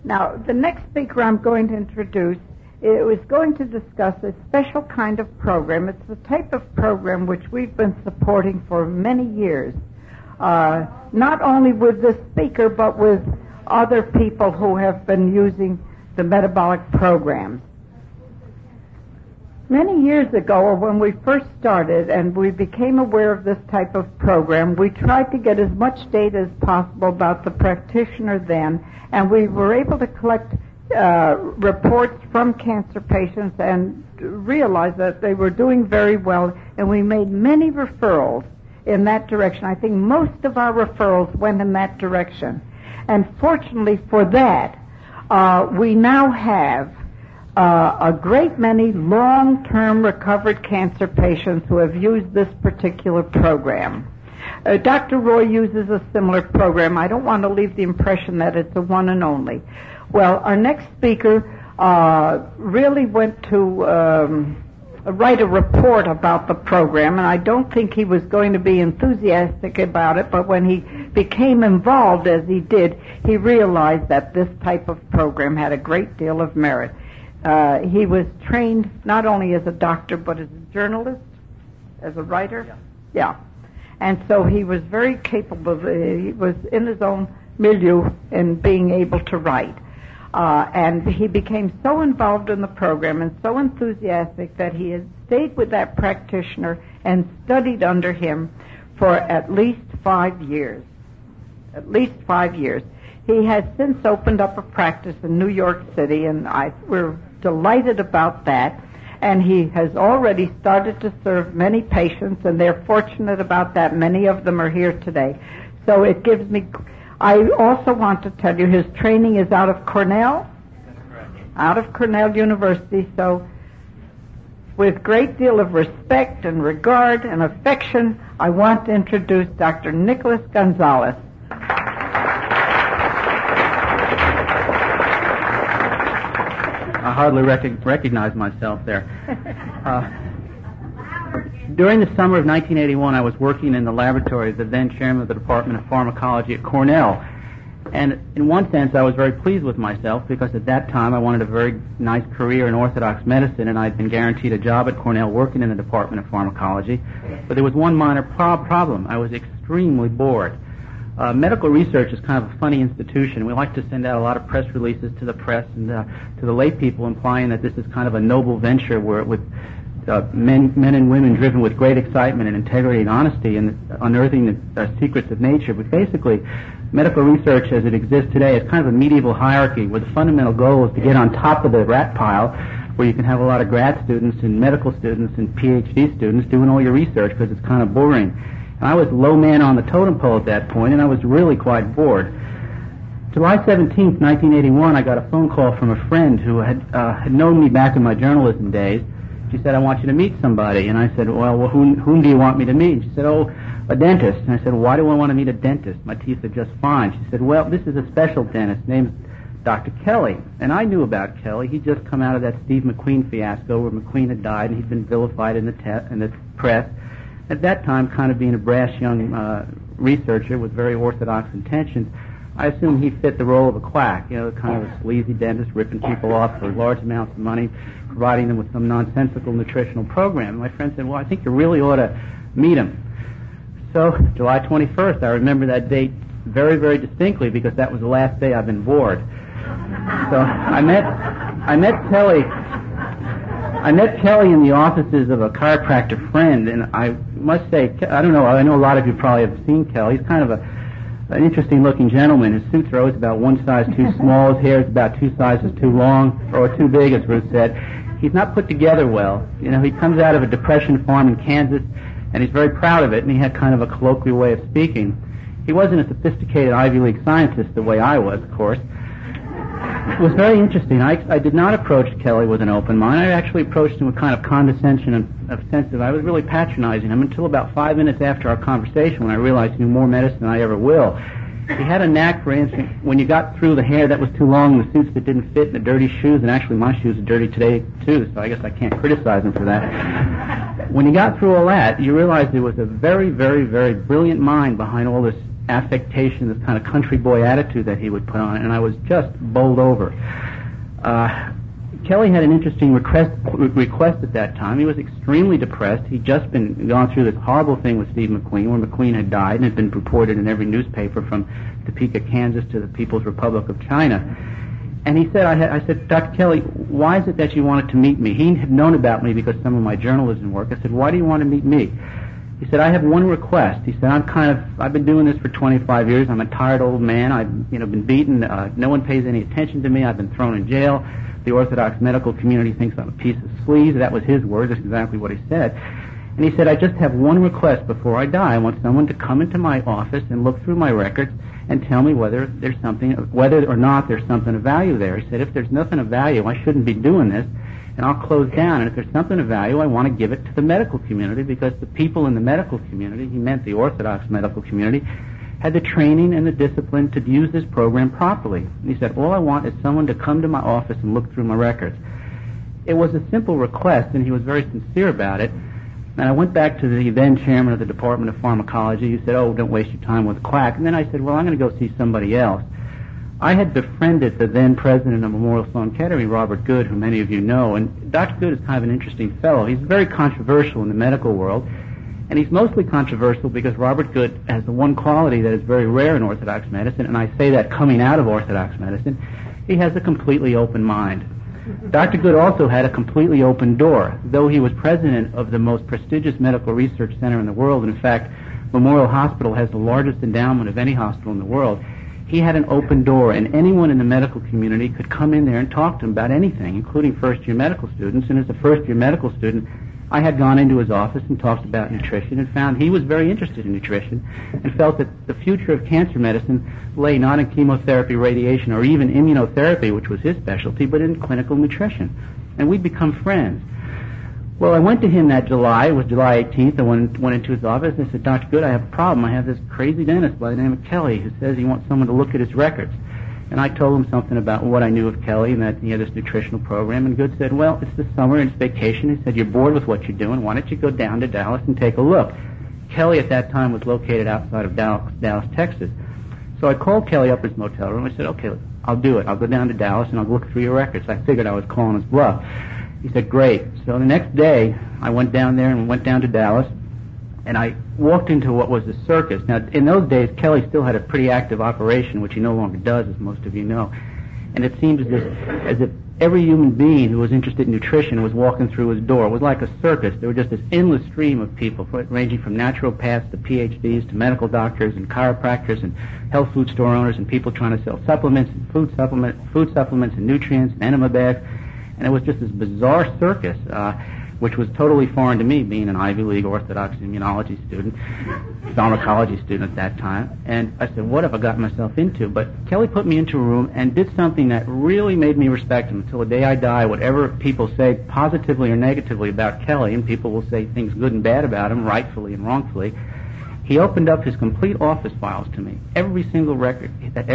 Now, the next speaker I'm going to introduce is going to discuss a special kind of program. It's the type of program which we've been supporting for many years, not only with this speaker, but with other people who have been using the metabolic programs. Many years ago, when we first started and we became aware of this type of program, we tried to get as much data as possible about the practitioner then, and we were able to collect reports from cancer patients and realize that they were doing very well, and we made many referrals in that direction. I think most of our referrals went in that direction. And fortunately for that, we now have a great many long-term recovered cancer patients who have used this particular program. Dr. Roy uses a similar program. I don't want to leave the impression that it's a one and only. Well, our next speaker really went to write a report about the program, and I don't think he was going to be enthusiastic about it, but when he became involved as he did, he realized that this type of program had a great deal of merit. He was trained not only as a doctor, but as a journalist, as a writer. Yeah. And so he was very capable. He was in his own milieu in being able to write. And he became so involved in the program and so enthusiastic that he has stayed with that practitioner and studied under him for at least 5 years. At least 5 years. He has since opened up a practice in New York City, and we're delighted about that. And he has already started to serve many patients, and they're fortunate about that. Many of them are here today. So it gives me... I also want to tell you his training is out of Cornell. That's correct. Out of Cornell University. So with great deal of respect and regard and affection, I want to introduce Dr. Nicholas Gonzalez. I hardly recognize myself there. During the summer of 1981, I was working in the laboratory as the then chairman of the Department of Pharmacology at Cornell. And in one sense, I was very pleased with myself because at that time I wanted a very nice career in orthodox medicine, and I'd been guaranteed a job at Cornell working in the Department of Pharmacology. But there was one minor problem. I was extremely bored. Medical research is kind of a funny institution. We like to send out a lot of press releases to the press and to the lay people, implying that this is kind of a noble venture where with men and women driven with great excitement and integrity and honesty and unearthing the secrets of nature. But basically, medical research as it exists today is kind of a medieval hierarchy where the fundamental goal is to get on top of the rat pile, where you can have a lot of grad students and medical students and PhD students doing all your research because it's kind of boring. And I was low man on the totem pole at that point, and I was really quite bored. July 17th, 1981, I got a phone call from a friend who had known me back in my journalism days. She said, I want you to meet somebody. And I said, well, whom do you want me to meet? And she said, oh, a dentist. And I said, why do I want to meet a dentist? My teeth are just fine. She said, well, this is a special dentist named Dr. Kelly. And I knew about Kelly. He'd just come out of that Steve McQueen fiasco where McQueen had died and he'd been vilified in the press. At that time, kind of being a brash young researcher with very orthodox intentions, I assumed he fit the role of a quack, kind of a sleazy dentist ripping people off for large amounts of money, providing them with some nonsensical nutritional program. And my friend said, well, I think you really ought to meet him. So July 21st, I remember that date very, very distinctly because that was the last day I've been bored. So I met Kelly in the offices of a chiropractor friend, and I must say, I don't know, I know a lot of you probably have seen Kelly. He's kind of an interesting-looking gentleman. His suits are always about one size too small. His hair is about 2 sizes too long, or too big, as Ruth said. He's not put together well. He comes out of a depression farm in Kansas, and he's very proud of it, and he had kind of a colloquial way of speaking. He wasn't a sophisticated Ivy League scientist the way I was, of course. It was very interesting. I did not approach Kelly with an open mind. I actually approached him with kind of condescension and of sense that I was really patronizing him until about 5 minutes after our conversation when I realized he knew more medicine than I ever will. He had a knack for answering when you got through the hair that was too long, the suits that didn't fit, and the dirty shoes, and actually my shoes are dirty today too, so I guess I can't criticize him for that. When you got through all that, you realized there was a very, very, very brilliant mind behind all this affectation, this kind of country boy attitude that he would put on, and I was just bowled over. Kelly had an interesting request at that time. He was extremely depressed. He'd just gone through this horrible thing with Steve McQueen, where McQueen had died and had been reported in every newspaper from Topeka, Kansas to the People's Republic of China. And he said, I said, Dr. Kelly, why is it that you wanted to meet me? He had known about me because some of my journalism work. I said, why do you want to meet me? He said, I have one request. He said, I've been doing this for 25 years. I'm a tired old man. I've been beaten. No one pays any attention to me. I've been thrown in jail. The Orthodox medical community thinks I'm a piece of sleaze. That was his words. That's exactly what he said. And he said, I just have one request before I die. I want someone to come into my office and look through my records and tell me whether or not there's something of value there. He said, if there's nothing of value, I shouldn't be doing this, and I'll close down. And if there's something of value, I want to give it to the medical community, because the people in the medical community, he meant the Orthodox medical community, had the training and the discipline to use this program properly. And he said, all I want is someone to come to my office and look through my records. It was a simple request, and he was very sincere about it. And I went back to the then chairman of the Department of Pharmacology, who said, oh, don't waste your time with a quack. And then I said, well, I'm going to go see somebody else. I had befriended the then president of Memorial Sloan Kettering, Robert Good, who many of you know. And Dr. Good is kind of an interesting fellow. He's very controversial in the medical world. And he's mostly controversial because Robert Good has the one quality that is very rare in Orthodox medicine, and I say that coming out of Orthodox medicine. He has a completely open mind. Dr. Good also had a completely open door. Though he was president of the most prestigious medical research center in the world, and in fact, Memorial Hospital has the largest endowment of any hospital in the world, he had an open door, and anyone in the medical community could come in there and talk to him about anything, including first-year medical students. And as a first-year medical student, I had gone into his office and talked about nutrition and found he was very interested in nutrition and felt that the future of cancer medicine lay not in chemotherapy, radiation, or even immunotherapy, which was his specialty, but in clinical nutrition. And we'd become friends. Well, I went to him that July. It was July 18th. I went into his office and I said, Dr. Good, I have a problem. I have this crazy dentist by the name of Kelly who says he wants someone to look at his records. And I told him something about what I knew of Kelly and that he had this nutritional program. And Good said, well, it's the summer and it's vacation. He said, you're bored with what you're doing. Why don't you go down to Dallas and take a look? Kelly at that time was located outside of Dallas, Texas. So I called Kelly up at his motel room. I said, okay, I'll do it. I'll go down to Dallas and I'll look through your records. I figured I was calling his bluff. He said, great. So the next day, I went down there and went down to Dallas. And I walked into what was a circus. Now, in those days, Kelly still had a pretty active operation, which he no longer does, as most of you know. And it seemed as if every human being who was interested in nutrition was walking through his door. It was like a circus. There was just this endless stream of people, ranging from naturopaths to PhDs to medical doctors and chiropractors and health food store owners and people trying to sell supplements and food supplements and nutrients and enema bags. And it was just this bizarre circus, which was totally foreign to me, being an Ivy League Orthodox immunology student, pharmacology student at that time. And I said, what have I gotten myself into? But Kelly put me into a room and did something that really made me respect him. Until the day I die, whatever people say positively or negatively about Kelly, and people will say things good and bad about him, rightfully and wrongfully, he opened up his complete office files to me. Every single record of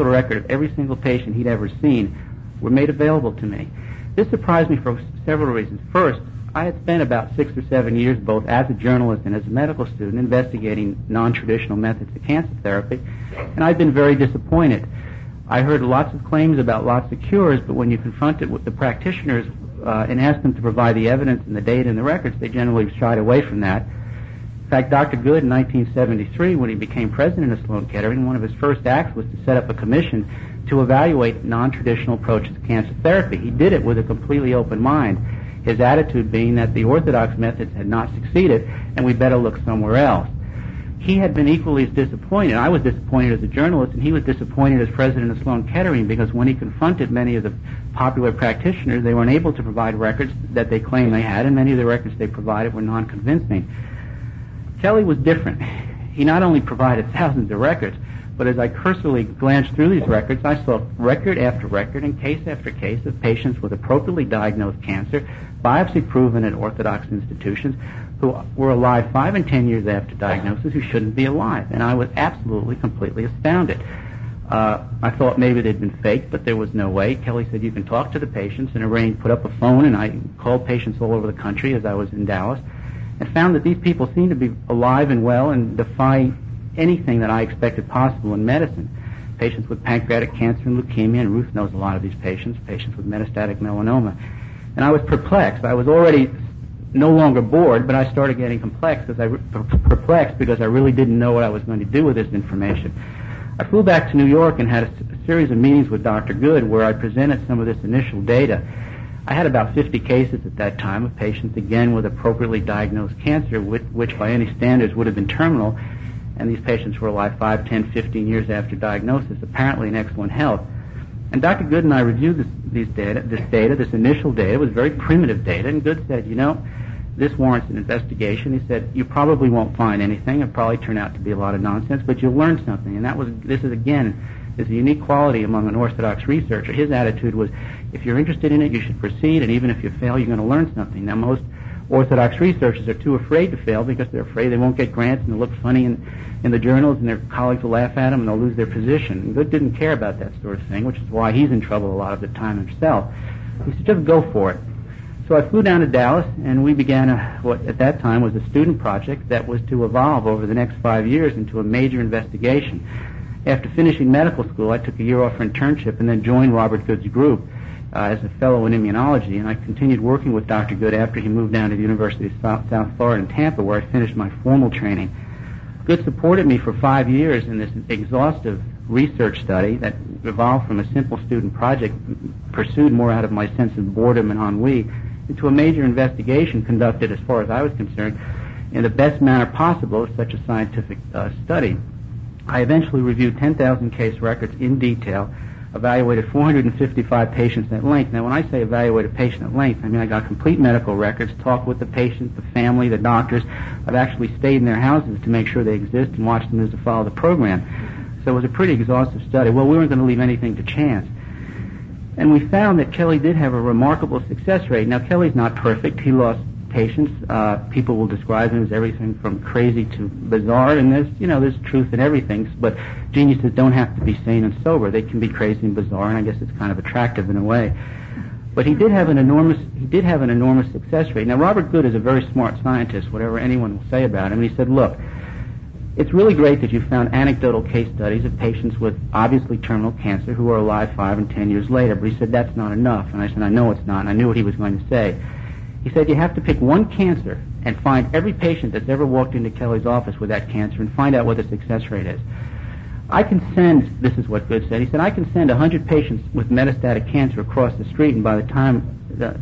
every single patient he'd ever seen were made available to me. This surprised me for several reasons. First, I had spent about 6 or 7 years, both as a journalist and as a medical student, investigating non-traditional methods of cancer therapy, and I'd been very disappointed. I heard lots of claims about lots of cures, but when you confronted with the practitioners and asked them to provide the evidence and the data and the records, they generally shied away from that. In fact, Dr. Good, in 1973, when he became president of Sloan Kettering, one of his first acts was to set up a commission to evaluate non-traditional approaches to cancer therapy. He did it with a completely open mind, his attitude being that the orthodox methods had not succeeded and we better look somewhere else. He had been equally as disappointed. I was disappointed as a journalist, and he was disappointed as president of Sloan Kettering, because when he confronted many of the popular practitioners, they were unable to provide records that they claimed they had, and many of the records they provided were non-convincing. Kelly was different. He not only provided thousands of records, but as I cursorily glanced through these records, I saw record after record and case after case of patients with appropriately diagnosed cancer, biopsy-proven at orthodox institutions, who were alive 5 and 10 years after diagnosis, who shouldn't be alive. And I was absolutely, completely astounded. I thought maybe they'd been faked, but there was no way. Kelly said, you can talk to the patients, and put up a phone, and I called patients all over the country as I was in Dallas, and found that these people seemed to be alive and well and defy anything that I expected possible in medicine. Patients with pancreatic cancer and leukemia, and Ruth knows a lot of these patients with metastatic melanoma. And I was perplexed. I was already no longer bored, but I started getting perplexed because I really didn't know what I was going to do with this information. I flew back to New York and had a series of meetings with Dr. Good where I presented some of this initial data. I had about 50 cases at that time of patients, again, with appropriately diagnosed cancer, which by any standards would have been terminal, and these patients were alive 5, 10, 15 years after diagnosis, apparently in excellent health. And Dr. Good and I reviewed this initial data. It was very primitive data, and Good said, this warrants an investigation. He said, you probably won't find anything. It'll probably turn out to be a lot of nonsense, but you'll learn something. And this is a unique quality among an orthodox researcher. His attitude was, if you're interested in it, you should proceed, and even if you fail, you're going to learn something. Now, most orthodox researchers are too afraid to fail because they're afraid they won't get grants and they'll look funny in the journals and their colleagues will laugh at them and they'll lose their position. And Good didn't care about that sort of thing, which is why he's in trouble a lot of the time himself. He said, just go for it. So I flew down to Dallas, and we began what at that time was a student project that was to evolve over the next 5 years into a major investigation. After finishing medical school, I took a year off for internship and then joined Robert Good's group as a fellow in immunology, and I continued working with Dr. Good after he moved down to the University of South Florida in Tampa, where I finished my formal training. Good supported me for 5 years in this exhaustive research study that evolved from a simple student project, pursued more out of my sense of boredom and ennui, into a major investigation conducted, as far as I was concerned, in the best manner possible of such a scientific study. I eventually reviewed 10,000 case records in detail, evaluated 455 patients at length. Now, when I say evaluate a patient at length, I mean I got complete medical records, talked with the patient, the family, the doctors. I've actually stayed in their houses to make sure they exist and watched them as to follow the program. So it was a pretty exhaustive study. Well, we weren't going to leave anything to chance. And we found that Kelly did have a remarkable success rate. Now, Kelly's not perfect. He lost patients. People will describe him as everything from crazy to bizarre, and there's truth in everything. But geniuses don't have to be sane and sober. They can be crazy and bizarre, and I guess it's kind of attractive in a way. But he did have an enormous success rate. Now, Robert Good is a very smart scientist, whatever anyone will say about him. He said, look, it's really great that you found anecdotal case studies of patients with obviously terminal cancer who are alive 5 and 10 years later. But he said, that's not enough. And I said, I know it's not, and I knew what he was going to say. He said, you have to pick one cancer and find every patient that's ever walked into Kelly's office with that cancer and find out what the success rate is. This is what Good said, he said, I can send 100 patients with metastatic cancer across the street, and by the time,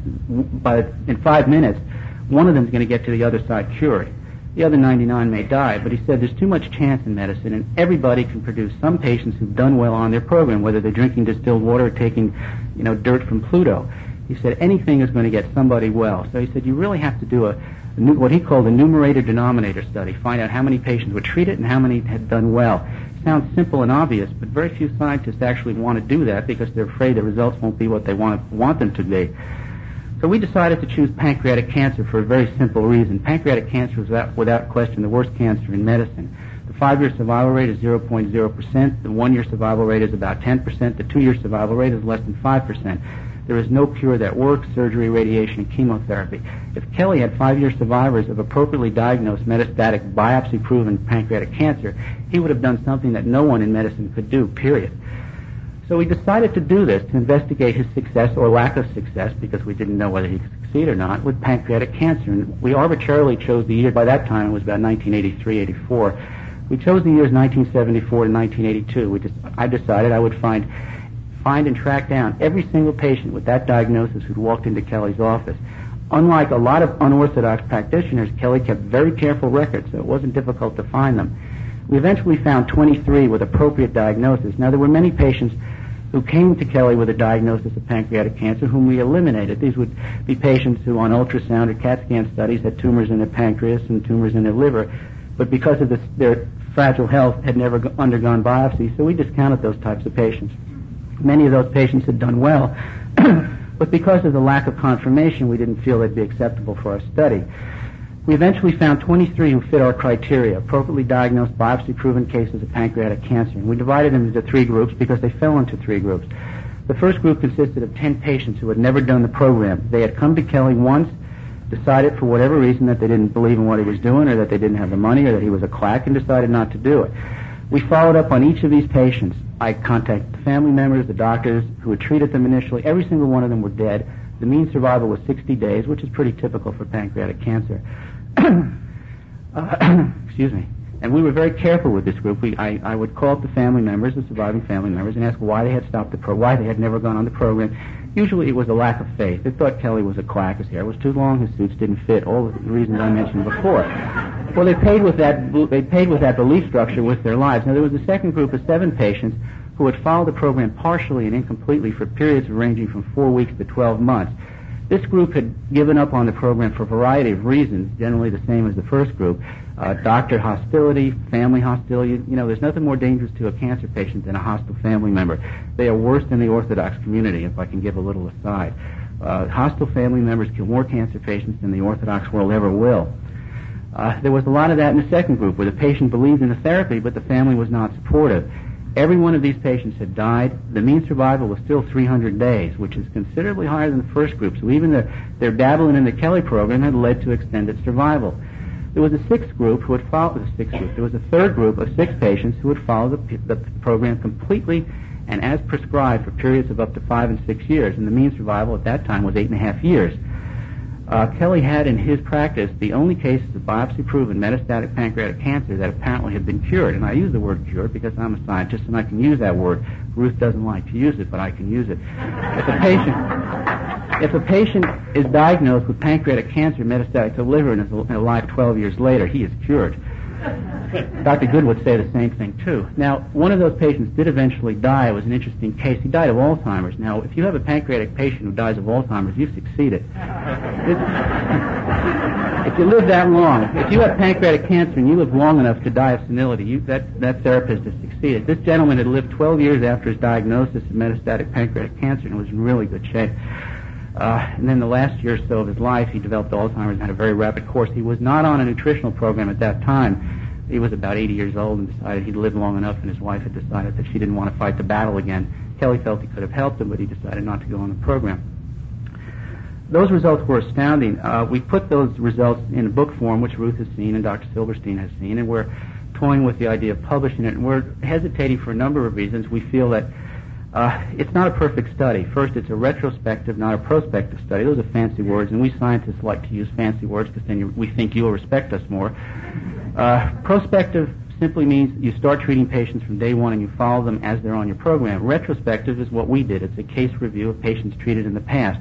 in 5 minutes, one of them is going to get to the other side cured. The other 99 may die, but he said there's too much chance in medicine, and everybody can produce some patients who've done well on their program, whether they're drinking distilled water or taking, dirt from Pluto. He said anything is going to get somebody well. So he said you really have to do what he called a numerator-denominator study, find out how many patients were treated and how many had done well. It sounds simple and obvious, but very few scientists actually want to do that because they're afraid the results won't be what they want them to be. So we decided to choose pancreatic cancer for a very simple reason. Pancreatic cancer is without question the worst cancer in medicine. The 5-year survival rate is 0.0%. The 1-year survival rate is about 10%. The 2-year survival rate is less than 5%. There is no cure that works: surgery, radiation, and chemotherapy. If Kelly had 5-year survivors of appropriately diagnosed metastatic biopsy-proven pancreatic cancer, he would have done something that no one in medicine could do, period. So we decided to do this, to investigate his success or lack of success, because we didn't know whether he could succeed or not, with pancreatic cancer. And we arbitrarily chose the year. By that time, it was about 1983-84. We chose the years 1974 to 1982. I decided I would find and track down every single patient with that diagnosis who'd walked into Kelly's office. Unlike a lot of unorthodox practitioners, Kelly kept very careful records, so it wasn't difficult to find them. We eventually found 23 with appropriate diagnosis. Now, there were many patients who came to Kelly with a diagnosis of pancreatic cancer whom we eliminated. These would be patients who on ultrasound or CAT scan studies had tumors in their pancreas and tumors in their liver, but because of their fragile health had never undergone biopsy, so we discounted those types of patients. Many of those patients had done well, but because of the lack of confirmation, we didn't feel they'd be acceptable for our study. We eventually found 23 who fit our criteria, appropriately diagnosed, biopsy-proven cases of pancreatic cancer. And we divided them into 3 groups because they fell into 3 groups. The first group consisted of 10 patients who had never done the program. They had come to Kelly once, decided for whatever reason that they didn't believe in what he was doing, or that they didn't have the money, or that he was a quack, and decided not to do it. We followed up on each of these patients. I contacted the family members, the doctors who had treated them initially. Every single one of them were dead. The mean survival was 60 days, which is pretty typical for pancreatic cancer. Excuse me. And we were very careful with this group. I would call up the family members, the surviving family members, and ask why they had stopped why they had never gone on the program. Usually it was a lack of faith. They thought Kelly was a quack. His hair was too long, his suits didn't fit, all the reasons I mentioned before. Well, they paid with that belief structure with their lives. Now, there was a second group of 7 patients who had followed the program partially and incompletely for periods ranging from 4 weeks to 12 months. This group had given up on the program for a variety of reasons, generally the same as the first group. Doctor hostility, family hostility. You know, there's nothing more dangerous to a cancer patient than a hostile family member. They are worse than the Orthodox community, if I can give a little aside. Hostile family members kill more cancer patients than the Orthodox world ever will. There was a lot of that in the second group, where the patient believed in the therapy, but the family was not supportive. Every one of these patients had died. The mean survival was still 300 days, which is considerably higher than the first group. So even their dabbling in the Kelly program had led to extended survival. There was a sixth group who had followed There was a third group of 6 patients who had followed the program completely and as prescribed for periods of up to 5 and 6 years, and the mean survival at that time was 8.5 years. Kelly had in his practice the only cases of biopsy-proven metastatic pancreatic cancer that apparently had been cured. And I use the word cured because I'm a scientist and I can use that word. Ruth doesn't like to use it, but I can use it. If a patient is diagnosed with pancreatic cancer metastatic to liver and is alive 12 years later, he is cured. Dr. Good would say the same thing, too. Now, one of those patients did eventually die. It was an interesting case. He died of Alzheimer's. Now, if you have a pancreatic patient who dies of Alzheimer's, you've succeeded. If you live that long, if you have pancreatic cancer and you live long enough to die of senility, that therapist has succeeded. This gentleman had lived 12 years after his diagnosis of metastatic pancreatic cancer and was in really good shape. And then the last year or so of his life, he developed Alzheimer's and had a very rapid course. He was not on a nutritional program at that time. He was about 80 years old and decided he'd lived long enough, and his wife had decided that she didn't want to fight the battle again. Kelly felt he could have helped him, but he decided not to go on the program. Those results were astounding. We put those results in a book form, which Ruth has seen and Dr. Silverstein has seen, and we're toying with the idea of publishing it, and we're hesitating for a number of reasons. We feel that it's not a perfect study. First, it's a retrospective, not a prospective study. Those are fancy words, and we scientists like to use fancy words because then we think you'll respect us more. Prospective simply means you start treating patients from day one and you follow them as they're on your program. Retrospective is what we did. It's a case review of patients treated in the past.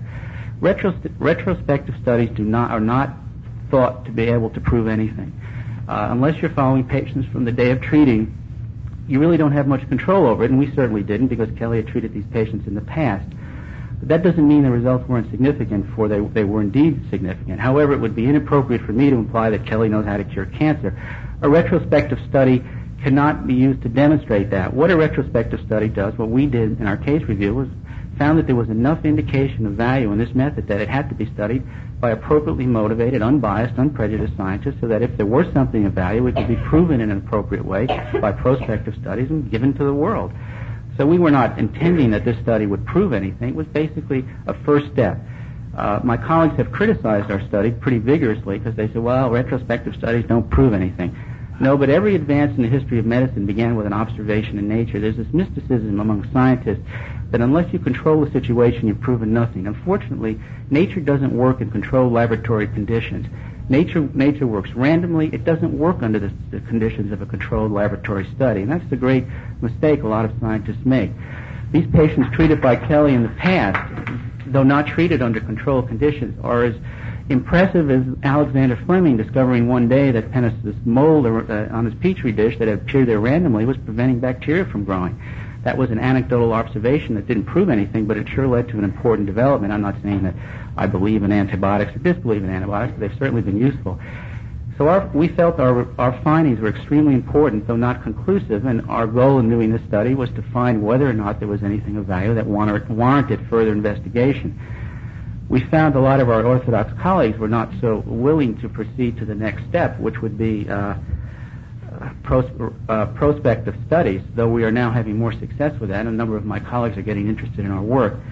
Retrospective studies are not thought to be able to prove anything. Unless you're following patients from the day of treating, you really don't have much control over it, and we certainly didn't because Kelly had treated these patients in the past. But that doesn't mean the results weren't significant, for they were indeed significant. However, it would be inappropriate for me to imply that Kelly knows how to cure cancer. A retrospective study cannot be used to demonstrate that. What a retrospective study does, what we did in our case review, was found that there was enough indication of value in this method that it had to be studied by appropriately motivated, unbiased, unprejudiced scientists, so that if there were something of value, it could be proven in an appropriate way by prospective studies and given to the world. So we were not intending that this study would prove anything. It was basically a first step. My colleagues have criticized our study pretty vigorously because they said, well, retrospective studies don't prove anything. No, but every advance in the history of medicine began with an observation in nature. There's this mysticism among scientists that unless you control the situation, you've proven nothing. Unfortunately, nature doesn't work in controlled laboratory conditions. Nature works randomly. It doesn't work under the conditions of a controlled laboratory study, and that's the great mistake a lot of scientists make. These patients treated by Kelly in the past, though not treated under controlled conditions, are as impressive as Alexander Fleming discovering one day that this mold on his petri dish that had appeared there randomly was preventing bacteria from growing. That was an anecdotal observation that didn't prove anything, but it sure led to an important development. I'm not saying that I believe in antibiotics or disbelieve in antibiotics, but they've certainly been useful. So we felt our findings were extremely important, though not conclusive, and our goal in doing this study was to find whether or not there was anything of value that warranted further investigation. We found a lot of our Orthodox colleagues were not so willing to proceed to the next step, which would be prospective studies, though we are now having more success with that, and a number of my colleagues are getting interested in our work.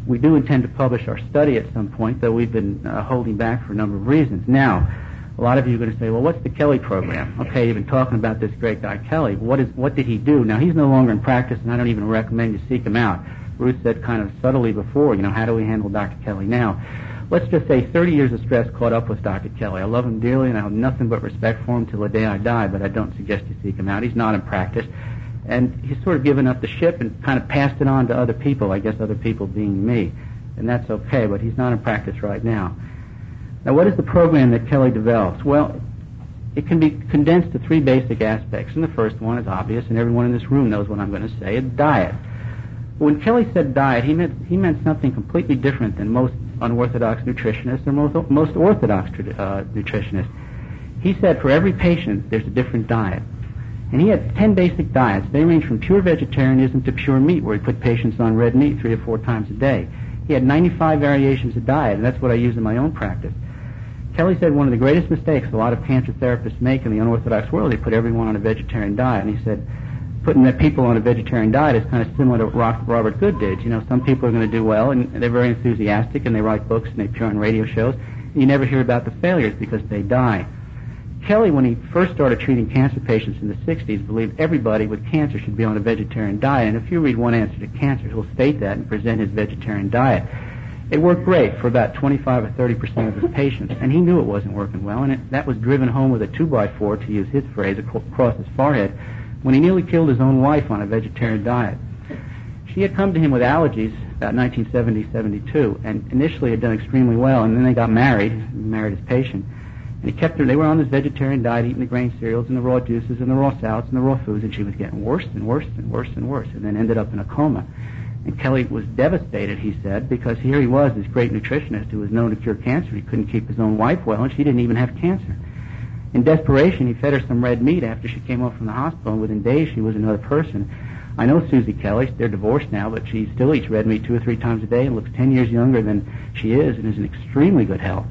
We do intend to publish our study at some point, though we've been holding back for a number of reasons. Now, a lot of you are going to say, well, what's the Kelly program? Okay, you've been talking about this great guy Kelly. What did he do? Now, he's no longer in practice, and I don't even recommend you seek him out. Ruth said kind of subtly before, how do we handle Dr. Kelly now? Let's just say 30 years of stress caught up with Dr. Kelly. I love him dearly, and I have nothing but respect for him till the day I die, but I don't suggest you seek him out. He's not in practice. And he's sort of given up the ship and kind of passed it on to other people, I guess other people being me. And that's okay, but he's not in practice right now. Now, what is the program that Kelly develops? Well, it can be condensed to three basic aspects. And the first one is obvious, and everyone in this room knows what I'm going to say. It's diet. When Kelly said diet, he meant something completely different than most unorthodox nutritionists or most orthodox nutritionists. He said for every patient, there's a different diet. And he had 10 basic diets. They range from pure vegetarianism to pure meat, where he put patients on red meat 3 or 4 times a day. He had 95 variations of diet, and that's what I use in my own practice. Kelly said one of the greatest mistakes a lot of cancer therapists make in the unorthodox world, they put everyone on a vegetarian diet. And he said putting the people on a vegetarian diet is kind of similar to what Robert Good did. Some people are going to do well, and they're very enthusiastic, and they write books, and they appear on radio shows. And you never hear about the failures because they die. Kelly, when he first started treating cancer patients in the 60s, believed everybody with cancer should be on a vegetarian diet. And if you read One Answer to Cancer, he'll state that and present his vegetarian diet. It worked great for about 25 or 30% of his patients, and he knew it wasn't working well, and that was driven home with a 2x4, to use his phrase, across his forehead, when he nearly killed his own wife on a vegetarian diet. She had come to him with allergies about 1970-72, and initially had done extremely well, and then they got married his patient. And he kept her, they were on this vegetarian diet, eating the grain cereals and the raw juices and the raw salads and the raw foods, and she was getting worse and worse and worse and worse, and then ended up in a coma. And Kelly was devastated, he said, because here he was, this great nutritionist who was known to cure cancer. He couldn't keep his own wife well, and she didn't even have cancer. In desperation, he fed her some red meat after she came home from the hospital, and within days she was another person. I know Susie Kelly. They're divorced now, but she still eats red meat 2 or 3 times a day and looks 10 years younger than she is and is in extremely good health.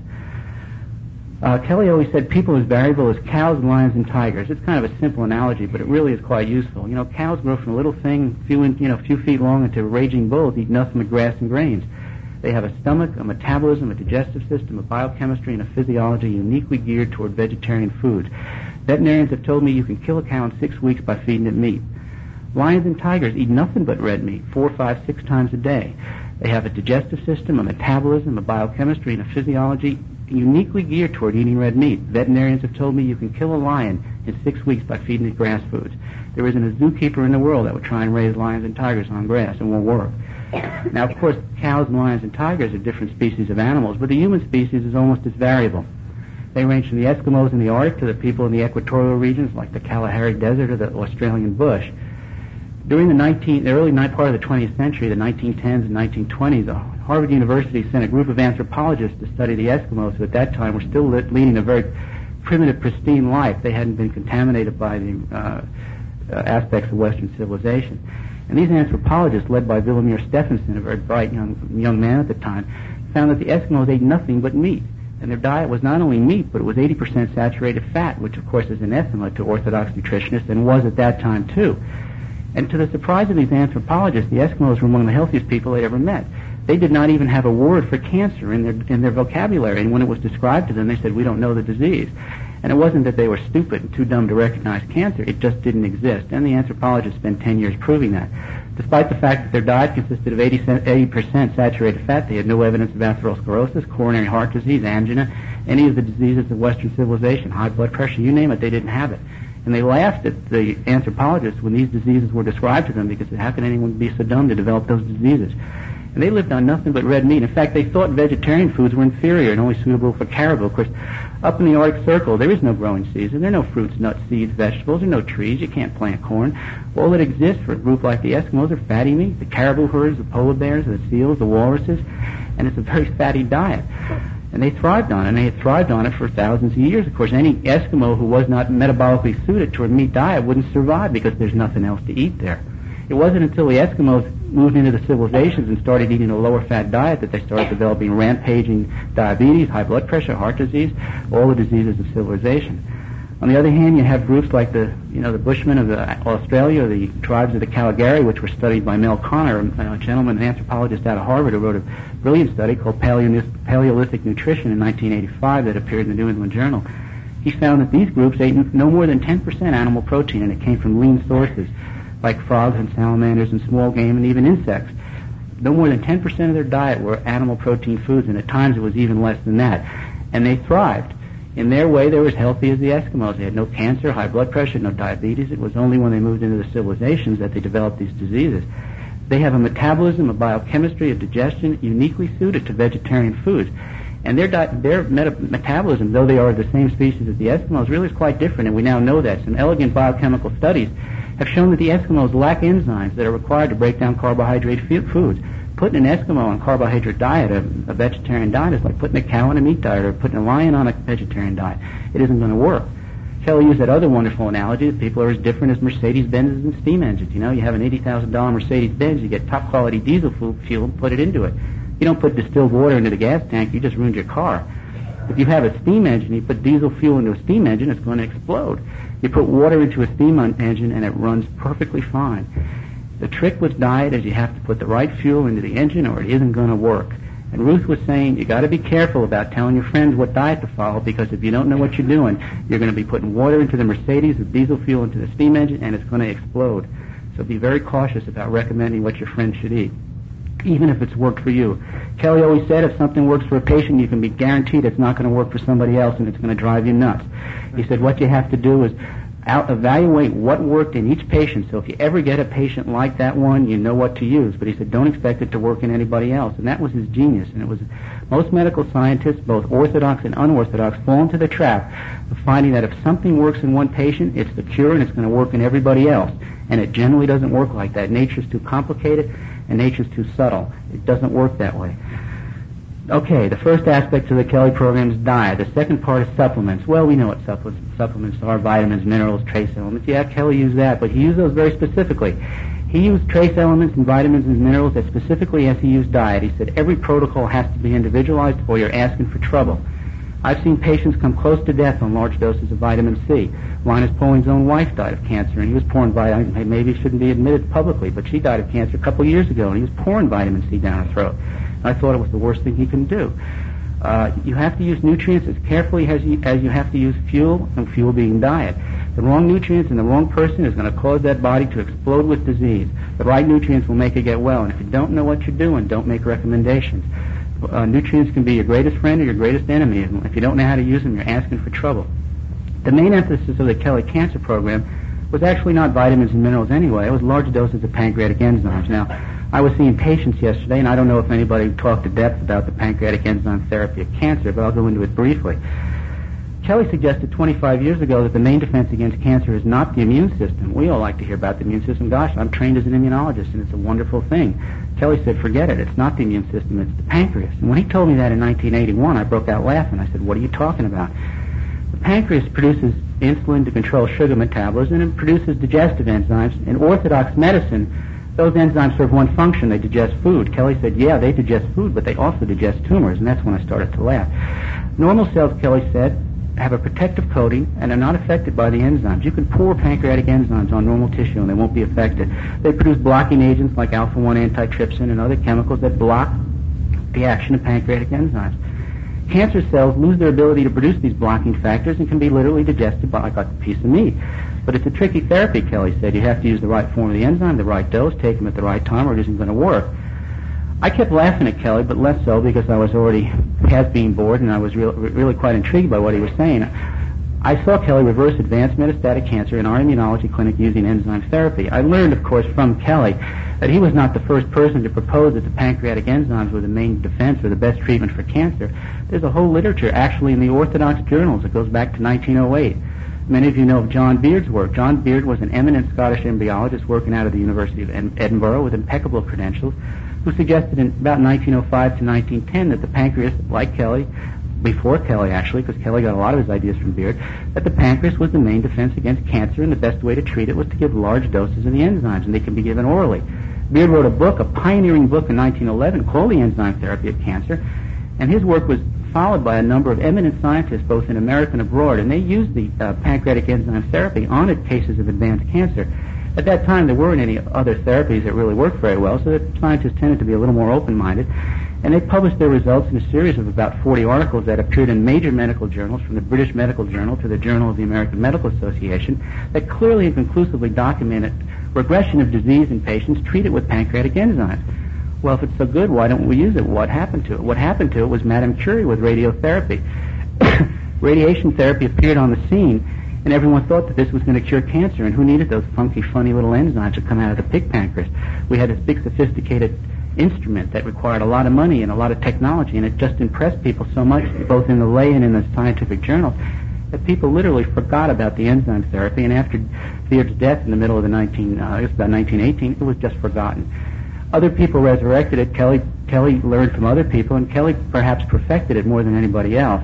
Kelly always said people as variable as cows, lions, and tigers. It's kind of a simple analogy, but it really is quite useful. Cows grow from a little thing, a few feet long, into raging bulls, eat nothing but grass and grains. They have a stomach, a metabolism, a digestive system, a biochemistry, and a physiology uniquely geared toward vegetarian foods. Veterinarians have told me you can kill a cow in 6 weeks by feeding it meat. Lions and tigers eat nothing but red meat 4, 5, 6 times a day. They have a digestive system, a metabolism, a biochemistry, and a physiology uniquely geared toward eating red meat. Veterinarians have told me you can kill a lion in 6 weeks by feeding it grass foods. There isn't a zookeeper in the world that would try and raise lions and tigers on grass. It won't work. Now, of course, cows, lions, and tigers are different species of animals, but the human species is almost as variable. They range from the Eskimos in the Arctic to the people in the equatorial regions like the Kalahari Desert or the Australian bush. During the early part of the 20th century, the 1910s and 1920s, Harvard University sent a group of anthropologists to study the Eskimos, who at that time were still leading a very primitive, pristine life. They hadn't been contaminated by the aspects of Western civilization. And these anthropologists, led by Villemir Stephenson, a very bright young man at the time, found that the Eskimos ate nothing but meat. And their diet was not only meat, but it was 80% saturated fat, which of course is anathema to Orthodox nutritionists and was at that time too. And to the surprise of these anthropologists, the Eskimos were among the healthiest people they ever met. They did not even have a word for cancer in their vocabulary, and when it was described to them, they said, "We don't know the disease." And it wasn't that they were stupid and too dumb to recognize cancer, it just didn't exist. And the anthropologists spent 10 years proving that. Despite the fact that their diet consisted of 80% saturated fat, they had no evidence of atherosclerosis, coronary heart disease, angina, any of the diseases of Western civilization, high blood pressure, you name it, they didn't have it. And they laughed at the anthropologists when these diseases were described to them, because how can anyone be so dumb to develop those diseases? And they lived on nothing but red meat. In fact, they thought vegetarian foods were inferior and only suitable for caribou. Of course, up in the Arctic Circle, there is no growing season. There are no fruits, nuts, seeds, vegetables. There are no trees. You can't plant corn. All that exists for a group like the Eskimos are fatty meat, the caribou herds, the polar bears, the seals, the walruses, and it's a very fatty diet. And they thrived on it, and they had thrived on it for thousands of years. Of course, any Eskimo who was not metabolically suited to a meat diet wouldn't survive because there's nothing else to eat there. It wasn't until the Eskimos moved into the civilizations and started eating a lower-fat diet that they started developing rampaging diabetes, high blood pressure, heart disease, all the diseases of civilization. On the other hand, you have groups like the Bushmen of Australia, or the tribes of the Calgary, which were studied by Mel Connor, a gentleman, an anthropologist out of Harvard, who wrote a brilliant study called Paleolithic Nutrition in 1985 that appeared in the New England Journal. He found that these groups ate no more than 10% animal protein, and it came from lean sources like frogs and salamanders and small game and even insects. No more than 10% of their diet were animal protein foods, and at times it was even less than that. And they thrived. In their way, they were as healthy as the Eskimos. They had no cancer, high blood pressure, no diabetes. It was only when they moved into the civilizations that they developed these diseases. They have a metabolism, a biochemistry, a digestion uniquely suited to vegetarian foods. And their metabolism, though they are the same species as the Eskimos, really is quite different, and we now know that. Some elegant biochemical studies have shown that the Eskimos lack enzymes that are required to break down carbohydrate foods. Putting an Eskimo on a carbohydrate diet, a vegetarian diet, is like putting a cow on a meat diet or putting a lion on a vegetarian diet. It isn't going to work. Kelly used that other wonderful analogy that people are as different as Mercedes-Benzes and steam engines. You have an $80,000 Mercedes-Benz, you get top-quality diesel fuel and put it into it. You don't put distilled water into the gas tank, you just ruined your car. If you have a steam engine, you put diesel fuel into a steam engine, it's going to explode. You put water into a steam engine and it runs perfectly fine. The trick with diet is you have to put the right fuel into the engine or it isn't going to work. And Ruth was saying you got to be careful about telling your friends what diet to follow, because if you don't know what you're doing, you're going to be putting water into the Mercedes or diesel fuel into the steam engine and it's going to explode. So be very cautious about recommending what your friends should eat, even if it's worked for you. Kelly always said if something works for a patient, you can be guaranteed it's not going to work for somebody else and it's going to drive you nuts. He said what you have to do is evaluate what worked in each patient. So if you ever get a patient like that one, you know what to use. But he said don't expect it to work in anybody else. And that was his genius. And it was most medical scientists, both orthodox and unorthodox, fall into the trap of finding that if something works in one patient, it's the cure and it's going to work in everybody else. And it generally doesn't work like that. Nature's too complicated and nature's too subtle. It doesn't work that way. Okay, the first aspect of the Kelly program is diet. The second part is supplements. Well, we know what supplements are: vitamins, minerals, trace elements. Yeah, Kelly used that, but he used those very specifically. He used trace elements and vitamins and minerals as specifically as he used diet. He said every protocol has to be individualized or you're asking for trouble. I've seen patients come close to death on large doses of vitamin C. Linus Pauling's own wife died of cancer, and he was pouring vitamin. Maybe he shouldn't be admitted publicly, but she died of cancer a couple of years ago, and he was pouring vitamin C down her throat. I thought it was the worst thing he can do. You have to use nutrients as carefully as you have to use fuel, and fuel being diet. The wrong nutrients in the wrong person is going to cause that body to explode with disease. The right nutrients will make it get well, and if you don't know what you're doing, don't make recommendations. Nutrients can be your greatest friend or your greatest enemy. If you don't know how to use them, you're asking for trouble. The main emphasis of the Kelly Cancer Program was actually not vitamins and minerals anyway. It was large doses of pancreatic enzymes. Now, I was seeing patients yesterday, and I don't know if anybody talked to depth about the pancreatic enzyme therapy of cancer, but I'll go into it briefly. Kelly suggested 25 years ago that the main defense against cancer is not the immune system. We all like to hear about the immune system. Gosh, I'm trained as an immunologist, and it's a wonderful thing. Kelly said, forget it. It's not the immune system, it's the pancreas. And when he told me that in 1981, I broke out laughing. I said, what are you talking about? The pancreas produces insulin to control sugar metabolism, and it produces digestive enzymes. In orthodox medicine, those enzymes serve one function. They digest food. Kelly said, yeah, they digest food, but they also digest tumors, and that's when I started to laugh. Normal cells, Kelly said, have a protective coating and are not affected by the enzymes. You can pour pancreatic enzymes on normal tissue and they won't be affected. They produce blocking agents like alpha-1 antitrypsin and other chemicals that block the action of pancreatic enzymes. Cancer cells lose their ability to produce these blocking factors and can be literally digested by like a piece of meat. But it's a tricky therapy, Kelly said. You have to use the right form of the enzyme, the right dose, take them at the right time, or it isn't going to work. I kept laughing at Kelly, but less so because I was already past being bored and I was really quite intrigued by what he was saying. I saw Kelly reverse advanced metastatic cancer in our immunology clinic using enzyme therapy. I learned, of course, from Kelly that he was not the first person to propose that the pancreatic enzymes were the main defense or the best treatment for cancer. There's a whole literature actually in the orthodox journals that goes back to 1908. Many of you know of John Beard's work. John Beard was an eminent Scottish embryologist working out of the University of Edinburgh with impeccable credentials, who suggested in about 1905 to 1910 that the pancreas, like Kelly, before Kelly actually, because Kelly got a lot of his ideas from Beard, that the pancreas was the main defense against cancer and the best way to treat it was to give large doses of the enzymes, and they can be given orally. Beard wrote a book, a pioneering book in 1911 called The Enzyme Therapy of Cancer, and his work was followed by a number of eminent scientists, both in America and abroad, and they used the pancreatic enzyme therapy on cases of advanced cancer. At that time, there weren't any other therapies that really worked very well, so the scientists tended to be a little more open-minded. And they published their results in a series of about 40 articles that appeared in major medical journals, from the British Medical Journal to the Journal of the American Medical Association, that clearly and conclusively documented regression of disease in patients treated with pancreatic enzymes. Well, if it's so good, why don't we use it? What happened to it? What happened to it was Madame Curie with radiotherapy. Radiation therapy appeared on the scene, and everyone thought that this was going to cure cancer, and who needed those funky, funny little enzymes that come out of the pig pancreas? We had this big, sophisticated instrument that required a lot of money and a lot of technology, and it just impressed people so much, both in the lay and in the scientific journals, that people literally forgot about the enzyme therapy, and after Beard's death in the middle of the about 1918, it was just forgotten. Other people resurrected it. Kelly learned from other people, and Kelly perhaps perfected it more than anybody else.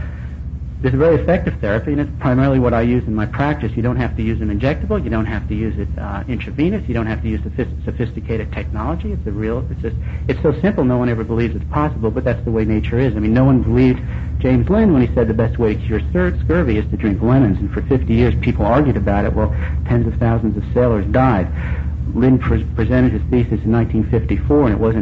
It's a very effective therapy, and it's primarily what I use in my practice. You don't have to use an injectable. You don't have to use it intravenous. You don't have to use sophisticated technology. It's so simple, no one ever believes it's possible, but that's the way nature is. I mean, no one believed James Lind when he said the best way to cure scurvy is to drink lemons, and for 50 years people argued about it. Well, tens of thousands of sailors died. Lind presented his thesis in 1954, and it wasn't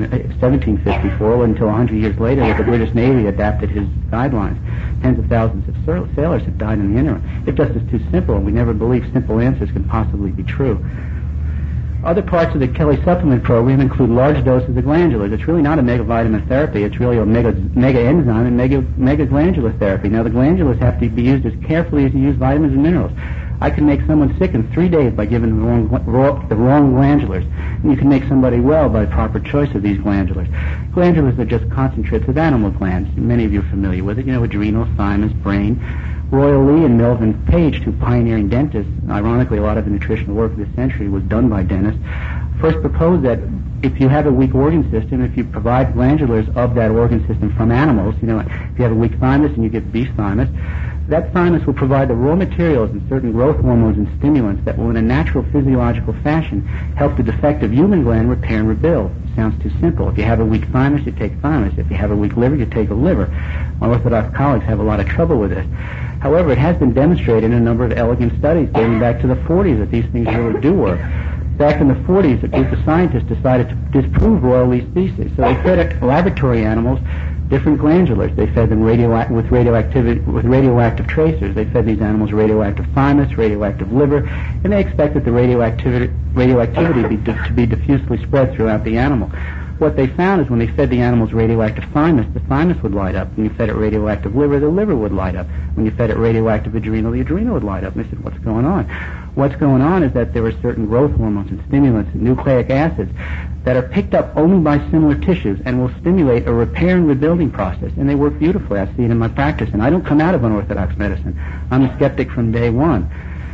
1754 until 100 years later that the British Navy adapted his guidelines. Tens of thousands of sailors have died in the interim. It just is too simple, and we never believe simple answers can possibly be true. Other parts of the Kelly supplement program include large doses of glandulars. It's really not a megavitamin therapy. It's really a mega enzyme and mega glandular therapy. Now, the glandulars have to be used as carefully as you use vitamins and minerals. I can make someone sick in 3 days by giving the wrong glandulars. And you can make somebody well by proper choice of these glandulars. Glandulars are just concentrates of animal glands. Many of you are familiar with it. You know, adrenal, thymus, brain. Royal Lee and Melvin Page, two pioneering dentists, ironically a lot of the nutritional work of this century was done by dentists, first proposed that if you have a weak organ system, if you provide glandulars of that organ system from animals, you know, if you have a weak thymus and you give beef thymus, that thymus will provide the raw materials and certain growth hormones and stimulants that will, in a natural physiological fashion, help the defective human gland repair and rebuild. It sounds too simple. If you have a weak thymus, you take thymus. If you have a weak liver, you take a liver. My Orthodox colleagues have a lot of trouble with this. However, it has been demonstrated in a number of elegant studies dating back to the 40s that these things really do work. Back in the 40s, a group of scientists decided to disprove Royal Lee's thesis. So they fed laboratory animals different glandulars. They fed them with radioactive tracers. They fed these animals radioactive thymus, radioactive liver, and they expected the radioactivity to be diffusely spread throughout the animal. What they found is when they fed the animals radioactive thymus, the thymus would light up. When you fed it radioactive liver, the liver would light up. When you fed it radioactive adrenal, the adrenal would light up. And they said, what's going on? What's going on is that there are certain growth hormones and stimulants and nucleic acids that are picked up only by similar tissues and will stimulate a repair and rebuilding process. And they work beautifully. I see it in my practice. And I don't come out of unorthodox medicine. I'm a skeptic from day one.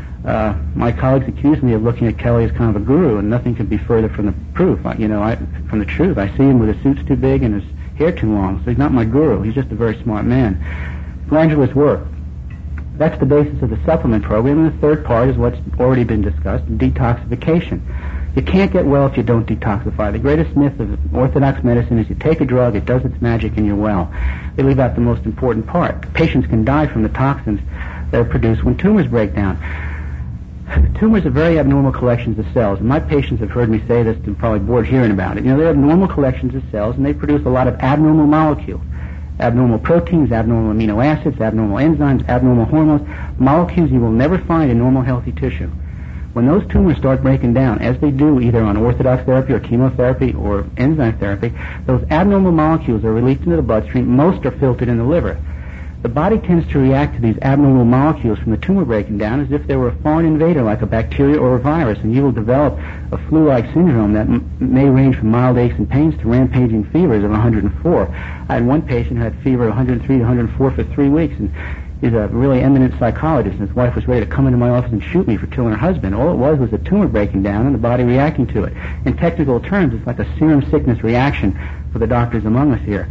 My colleagues accuse me of looking at Kelly as kind of a guru, and nothing could be further from the proof. From the truth. I see him with his suits too big and his hair too long, so he's not my guru. He's just a very smart man. Glandulars work. That's the basis of the supplement program, and the third part is what's already been discussed, detoxification. You can't get well if you don't detoxify. The greatest myth of orthodox medicine is you take a drug, it does its magic, and you're well. They leave out the most important part. Patients can die from the toxins that are produced when tumors break down. Tumors are very abnormal collections of cells, and my patients have heard me say this and probably bored hearing about it. You know, they're abnormal collections of cells, and they produce a lot of abnormal molecules. Abnormal proteins, abnormal amino acids, abnormal enzymes, abnormal hormones, molecules you will never find in normal healthy tissue. When those tumors start breaking down, as they do either on orthodox therapy or chemotherapy or enzyme therapy, those abnormal molecules are released into the bloodstream. Most are filtered in the liver. The body tends to react to these abnormal molecules from the tumor breaking down as if they were a foreign invader like a bacteria or a virus, and you will develop a flu-like syndrome that may range from mild aches and pains to rampaging fevers of 104. I had one patient who had fever of 103 to 104 for 3 weeks, and he's a really eminent psychologist, and his wife was ready to come into my office and shoot me for killing her husband. All it was a tumor breaking down and the body reacting to it. In technical terms, it's like a serum sickness reaction for the doctors among us here.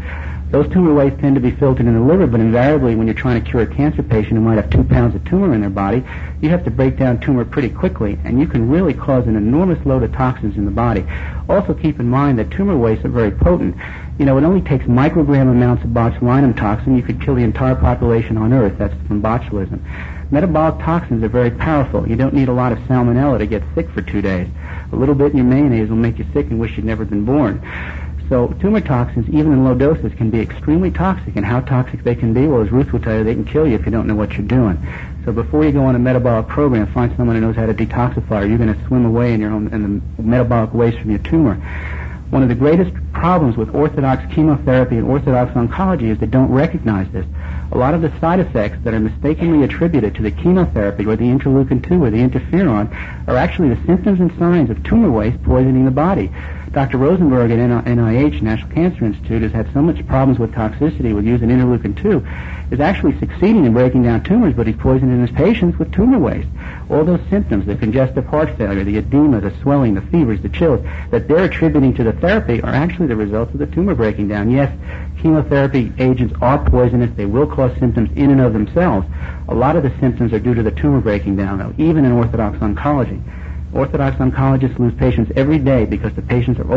Those tumor wastes tend to be filtered in the liver, but invariably when you're trying to cure a cancer patient who might have 2 pounds of tumor in their body, you have to break down tumor pretty quickly, and you can really cause an enormous load of toxins in the body. Also keep in mind that tumor wastes are very potent. It only takes microgram amounts of botulinum toxin. You could kill the entire population on Earth. That's from botulism. Metabolic toxins are very powerful. You don't need a lot of salmonella to get sick for 2 days. A little bit in your mayonnaise will make you sick and wish you'd never been born. So tumor toxins, even in low doses, can be extremely toxic. And how toxic they can be, well, as Ruth will tell you, they can kill you if you don't know what you're doing. So before you go on a metabolic program, find someone who knows how to detoxify, or you're going to swim away in the metabolic waste from your tumor. One of the greatest problems with orthodox chemotherapy and orthodox oncology is they don't recognize this. A lot of the side effects that are mistakenly attributed to the chemotherapy or the interleukin-2 or the interferon are actually the symptoms and signs of tumor waste poisoning the body. Dr. Rosenberg at NIH, National Cancer Institute, has had so much problems with toxicity with using interleukin-2, is actually succeeding in breaking down tumors, but he's poisoning his patients with tumor waste. All those symptoms, the congestive heart failure, the edema, the swelling, the fevers, the chills, that they're attributing to the therapy are actually the results of the tumor breaking down. Yes, chemotherapy agents are poisonous. They will cause symptoms in and of themselves. A lot of the symptoms are due to the tumor breaking down, though, even in orthodox oncology. Orthodox oncologists lose patients every day because the patients are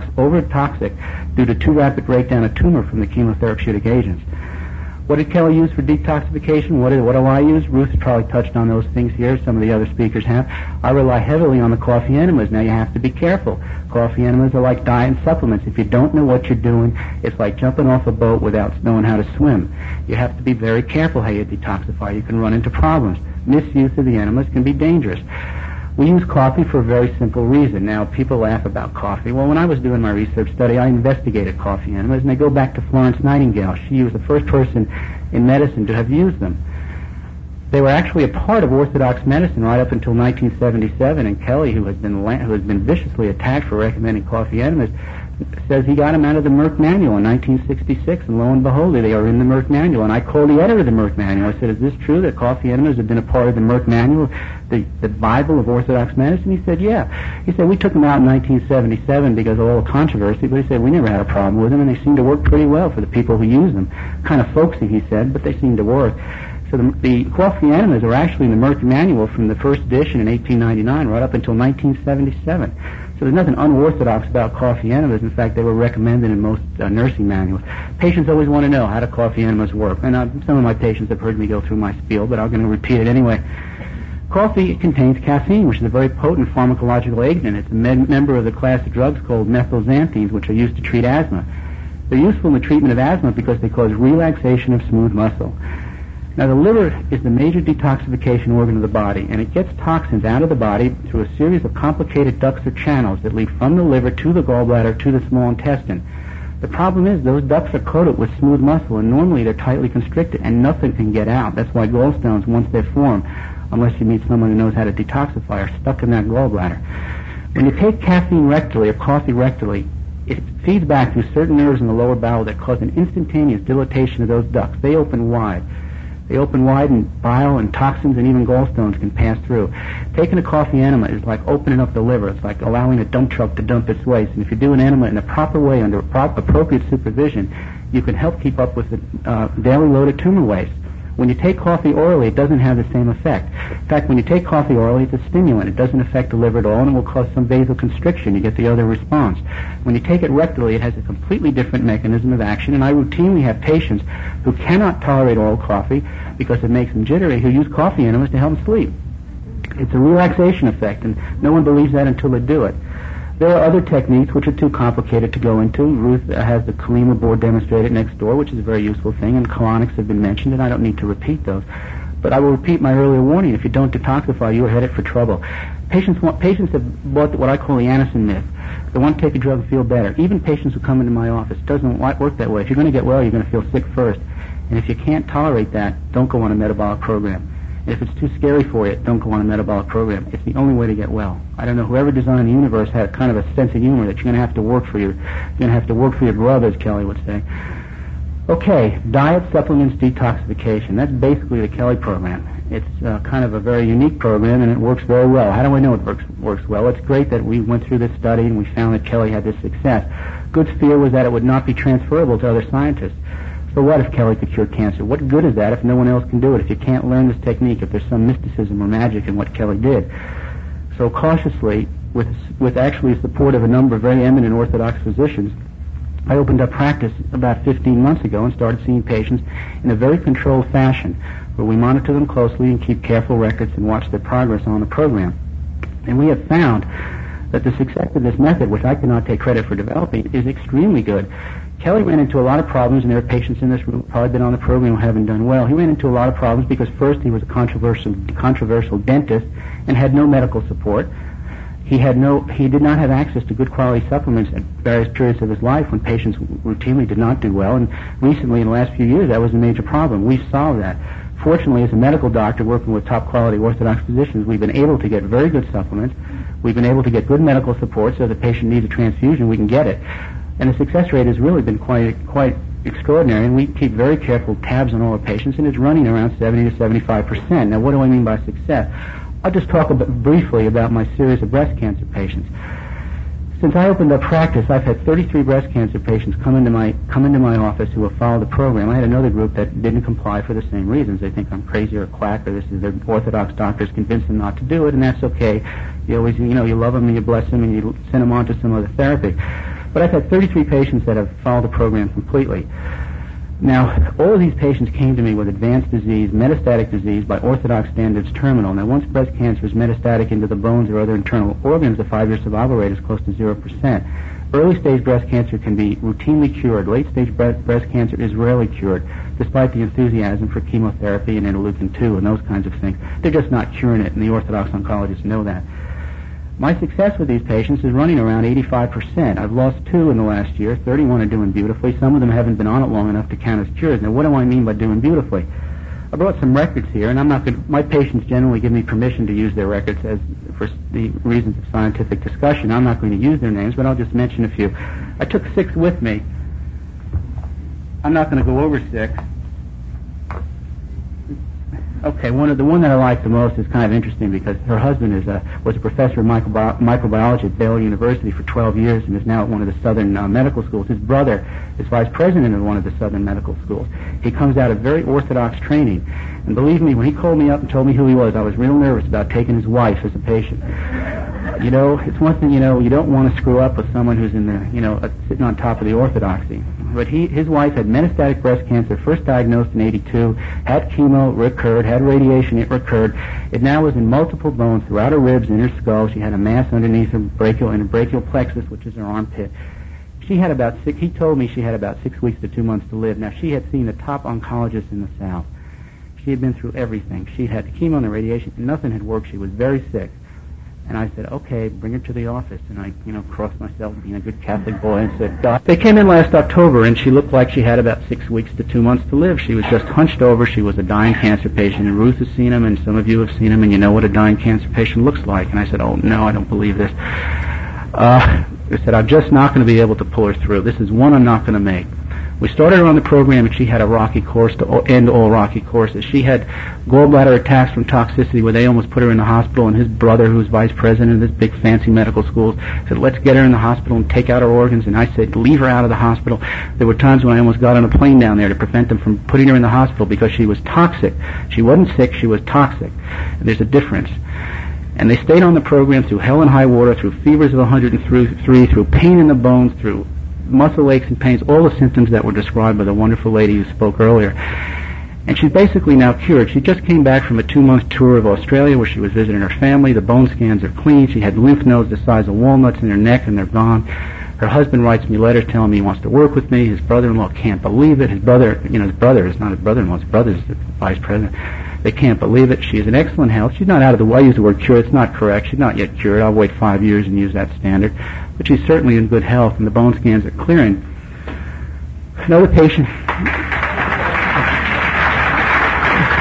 overtoxic due to too rapid breakdown of tumor from the chemotherapeutic agents. What did Kelly use for detoxification? What do I use? Ruth probably touched on those things here. Some of the other speakers have. I rely heavily on the coffee enemas. Now you have to be careful. Coffee enemas are like diet supplements. If you don't know what you're doing, it's like jumping off a boat without knowing how to swim. You have to be very careful how you detoxify. You can run into problems. Misuse of the enemas can be dangerous. We use coffee for a very simple reason. Now, people laugh about coffee. Well, when I was doing my research study, I investigated coffee enemas, and I go back to Florence Nightingale. She was the first person in medicine to have used them. They were actually a part of orthodox medicine right up until 1977, and Kelly, who has been viciously attacked for recommending coffee enemas, says he got them out of the Merck Manual in 1966, and lo and behold, they are in the Merck Manual. And I called the editor of the Merck Manual. I said, is this true that coffee enemas have been a part of the Merck Manual, the Bible of orthodox medicine? He said, yeah. He said, we took them out in 1977 because of all the controversy, but he said, we never had a problem with them, and they seem to work pretty well for the people who use them. Kind of folksy, he said, but they seem to work. So the coffee enemas are actually in the Merck Manual from the first edition in 1899 right up until 1977. So there's nothing unorthodox about coffee enemas. In fact, they were recommended in most nursing manuals. Patients always want to know, how do coffee enemas work? And some of my patients have heard me go through my spiel, but I'm going to repeat it anyway. Coffee contains caffeine, which is a very potent pharmacological agent. It's a member of the class of drugs called methylxanthines, which are used to treat asthma. They're useful in the treatment of asthma because they cause relaxation of smooth muscle. Now, the liver is the major detoxification organ of the body, and it gets toxins out of the body through a series of complicated ducts or channels that lead from the liver to the gallbladder to the small intestine. The problem is those ducts are coated with smooth muscle, and normally they're tightly constricted, and nothing can get out. That's why gallstones, once they form, unless you meet someone who knows how to detoxify, are stuck in that gallbladder. When you take caffeine rectally or coffee rectally, it feeds back through certain nerves in the lower bowel that cause an instantaneous dilatation of those ducts. They open wide. They open wide, and bile and toxins and even gallstones can pass through. Taking a coffee enema is like opening up the liver. It's like allowing a dump truck to dump its waste. And if you do an enema in a proper way under appropriate supervision, you can help keep up with the daily load of tumor waste. When you take coffee orally, it doesn't have the same effect. In fact, when you take coffee orally, it's a stimulant. It doesn't affect the liver at all, and it will cause some vasoconstriction. You get the other response. When you take it rectally, it has a completely different mechanism of action, and I routinely have patients who cannot tolerate oral coffee because it makes them jittery, who use coffee enemas to help them sleep. It's a relaxation effect, and no one believes that until they do it. There are other techniques which are too complicated to go into. Ruth has the Kalima board demonstrated next door, which is a very useful thing, and colonics have been mentioned, and I don't need to repeat those. But I will repeat my earlier warning. If you don't detoxify, you are headed for trouble. Patients have bought what I call the Anderson myth. They want to take a drug and feel better. Even patients who come into my office, it doesn't work that way. If you're going to get well, you're going to feel sick first. And if you can't tolerate that, don't go on a metabolic program. If it's too scary for you, don't go on a metabolic program. It's the only way to get well. I don't know, whoever designed the universe had kind of a sense of humor that you're going to have to work for your grub, as Kelly would say. Okay, diet, supplements, detoxification. That's basically the Kelly program. It's kind of a very unique program, and it works very well. How do I know it works well? It's great that we went through this study and we found that Kelly had this success. Good's fear was that it would not be transferable to other scientists. So what if Kelly could cure cancer? What good is that if no one else can do it? If you can't learn this technique, if there's some mysticism or magic in what Kelly did. So cautiously, with actually support of a number of very eminent Orthodox physicians, I opened up practice about 15 months ago and started seeing patients in a very controlled fashion, where we monitor them closely and keep careful records and watch their progress on the program. And we have found that the success of this method, which I cannot take credit for developing, is extremely good. Kelly ran into a lot of problems, and there are patients in this room who probably been on the program who haven't done well. He ran into a lot of problems because first he was a controversial dentist and had no medical support. He did not have access to good quality supplements at various periods of his life when patients routinely did not do well, and recently in the last few years that was a major problem. We've solved that. Fortunately, as a medical doctor working with top quality Orthodox physicians, we've been able to get very good supplements. We've been able to get good medical support, so if the patient needs a transfusion, we can get it. And the success rate has really been quite extraordinary, and we keep very careful tabs on all the patients, and it's running around 70 to 75%. Now, what do I mean by success? I'll just talk briefly about my series of breast cancer patients. Since I opened up practice, I've had 33 breast cancer patients come into my office who have followed the program. I had another group that didn't comply for the same reasons. They think I'm crazy or a quack, or this is their Orthodox doctors convince them not to do it, and that's okay. You always, you love them and you bless them and you send them on to some other therapy. But I've had 33 patients that have followed the program completely. Now, all of these patients came to me with advanced disease, metastatic disease, by Orthodox standards terminal. Now, once breast cancer is metastatic into the bones or other internal organs, the 5-year survival rate is close to 0%. Early-stage breast cancer can be routinely cured. Late-stage breast cancer is rarely cured, despite the enthusiasm for chemotherapy and interleukin-2 and those kinds of things. They're just not curing it, and the Orthodox oncologists know that. My success with these patients is running around 85%. I've lost 2 in the last year. 31 are doing beautifully. Some of them haven't been on it long enough to count as cures. Now, what do I mean by doing beautifully? I brought some records here, and my patients generally give me permission to use their records for the reasons of scientific discussion. I'm not going to use their names, but I'll just mention a few. I took 6 with me. I'm not going to go over 6. Okay, the one that I like the most is kind of interesting because her husband was a professor of microbiology at Baylor University for 12 years and is now at one of the Southern medical schools. His brother is vice president of one of the Southern medical schools. He comes out of very Orthodox training. And believe me, when he called me up and told me who he was, I was real nervous about taking his wife as a patient. It's one thing, you don't want to screw up with someone who's in the, sitting on top of the orthodoxy. But his wife had metastatic breast cancer, first diagnosed in 82, had chemo, recurred, had radiation, it recurred. It now was in multiple bones throughout her ribs and her skull. She had a mass underneath her brachial plexus, which is her armpit. He told me she had about 6 weeks to 2 months to live. Now, she had seen the top oncologists in the South. She had been through everything. She had the chemo and the radiation, and nothing had worked. She was very sick. And I said, okay, bring her to the office. And I, crossed myself being a good Catholic boy and said, God. They came in last October, and she looked like she had about 6 weeks to 2 months to live. She was just hunched over. She was a dying cancer patient, and Ruth has seen him, and some of you have seen him, and you know what a dying cancer patient looks like. And I said, oh, no, I don't believe this. I said, I'm just not going to be able to pull her through. This is one I'm not going to make. We started her on the program, and she had a rocky course to end all rocky courses. She had gallbladder attacks from toxicity where they almost put her in the hospital, and his brother, who was vice president of this big fancy medical school, said, let's get her in the hospital and take out her organs. And I said, leave her out of the hospital. There were times when I almost got on a plane down there to prevent them from putting her in the hospital because she was toxic. She wasn't sick, she was toxic. And there's a difference. And they stayed on the program through hell and high water, through fevers of 103, through pain in the bones, through muscle aches and pains, all the symptoms that were described by the wonderful lady who spoke earlier. And she's basically now cured. She just came back from a 2-month tour of Australia where she was visiting her family. The bone scans are clean. She had lymph nodes the size of walnuts in her neck, and they're gone. Her husband writes me letters telling me he wants to work with me. His brother-in-law can't believe it. His brother is not his brother-in-law. His brother's the vice president. They can't believe it. She is in excellent health. She's not out of the way. I use the word cured. It's not correct. She's not yet cured. I'll wait 5 years and use that standard. But she's certainly in good health, and the bone scans are clearing. Another patient...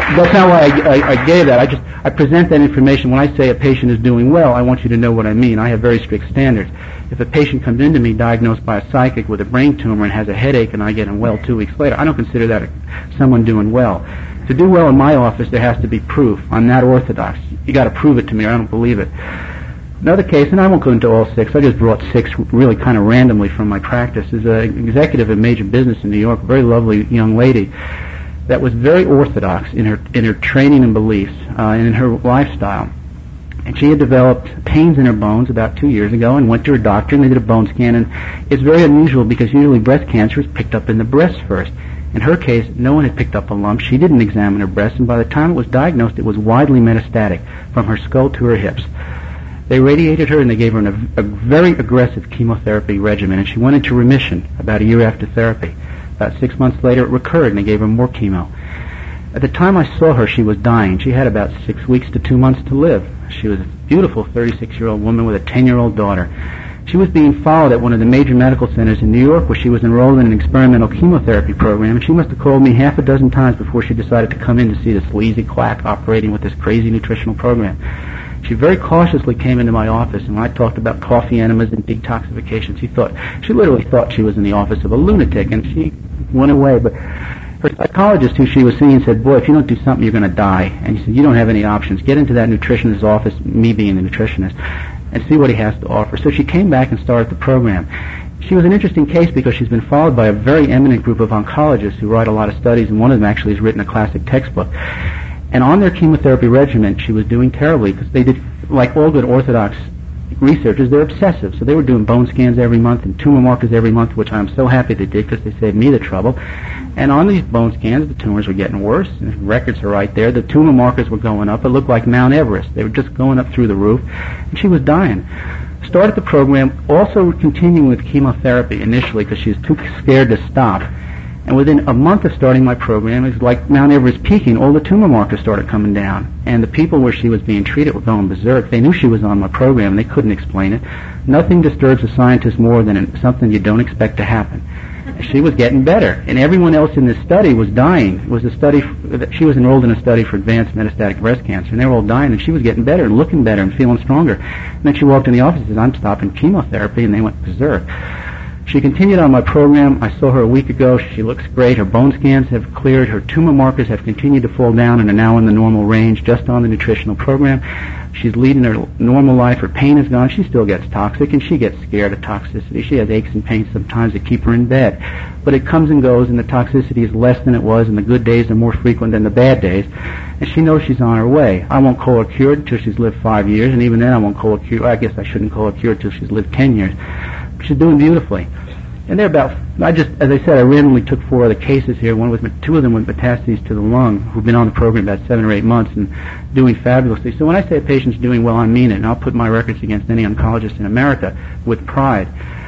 That's not why I gave that. I present that information. When I say a patient is doing well, I want you to know what I mean. I have very strict standards. If a patient comes into me diagnosed by a psychic with a brain tumor and has a headache and I get him well 2 weeks later, I don't consider that someone doing well. To do well in my office, there has to be proof. I'm not orthodox. You got to prove it to me or I don't believe it. Another case, and I won't go into all 6, I just brought 6 really kind of randomly from my practice, is an executive of major business in New York, a very lovely young lady that was very orthodox in her training and beliefs and in her lifestyle. And she had developed pains in her bones about 2 years ago and went to her doctor and they did a bone scan, and it's very unusual because usually breast cancer is picked up in the breast first. In her case, no one had picked up a lump. She didn't examine her breast, and by the time it was diagnosed, it was widely metastatic from her skull to her hips. They radiated her and they gave her a very aggressive chemotherapy regimen, and she went into remission about a year after therapy. About 6 months later, it recurred and they gave her more chemo. At the time I saw her, she was dying. She had about 6 weeks to 2 months to live. She was a beautiful 36-year-old woman with a 10-year-old daughter. She was being followed at one of the major medical centers in New York where she was enrolled in an experimental chemotherapy program, and she must have called me half a dozen times before she decided to come in to see this sleazy quack operating with this crazy nutritional program. She very cautiously came into my office, and when I talked about coffee enemas and detoxification, she literally thought she was in the office of a lunatic, and she went away. But her psychologist who she was seeing said, "Boy, if you don't do something, you're going to die." And he said, "You don't have any options. Get into that nutritionist's office," me being the nutritionist, "and see what he has to offer." So she came back and started the program. She was an interesting case because she's been followed by a very eminent group of oncologists who write a lot of studies, and one of them actually has written a classic textbook. And on their chemotherapy regimen, she was doing terribly because they did, like all good orthodox researchers, they're obsessive. So they were doing bone scans every month and tumor markers every month, which I'm so happy they did because they saved me the trouble. And on these bone scans, the tumors were getting worse. And the records are right there. The tumor markers were going up. It looked like Mount Everest. They were just going up through the roof. And she was dying. Started the program, also continuing with chemotherapy initially because she was too scared to stop. And within a month of starting my program, it was like Mount Everest peaking. All the tumor markers started coming down. And the people where she was being treated were going berserk. They knew she was on my program. They couldn't explain it. Nothing disturbs a scientist more than something you don't expect to happen. She was getting better. And everyone else in this study was dying. It was a study, she was enrolled in a study for advanced metastatic breast cancer. And they were all dying. And she was getting better and looking better and feeling stronger. And then she walked in the office and said, "I'm stopping chemotherapy." And they went berserk. She continued on my program. I saw her a week ago. She looks great. Her bone scans have cleared. Her tumor markers have continued to fall down and are now in the normal range just on the nutritional program. She's leading her normal life. Her pain is gone. She still gets toxic, and she gets scared of toxicity. She has aches and pains sometimes that keep her in bed. But it comes and goes, and the toxicity is less than it was, and the good days are more frequent than the bad days. And she knows she's on her way. I won't call her cured until she's lived 5 years, and even then I won't call her cured. I guess I shouldn't call her cured until she's lived 10 years. She's doing beautifully. And they're about, as I said, I randomly took 4 other cases here. Two of them with metastases to the lung, who've been on the program about 7 or 8 months and doing fabulously. So when I say a patient's doing well, I mean it, and I'll put my records against any oncologist in America with pride.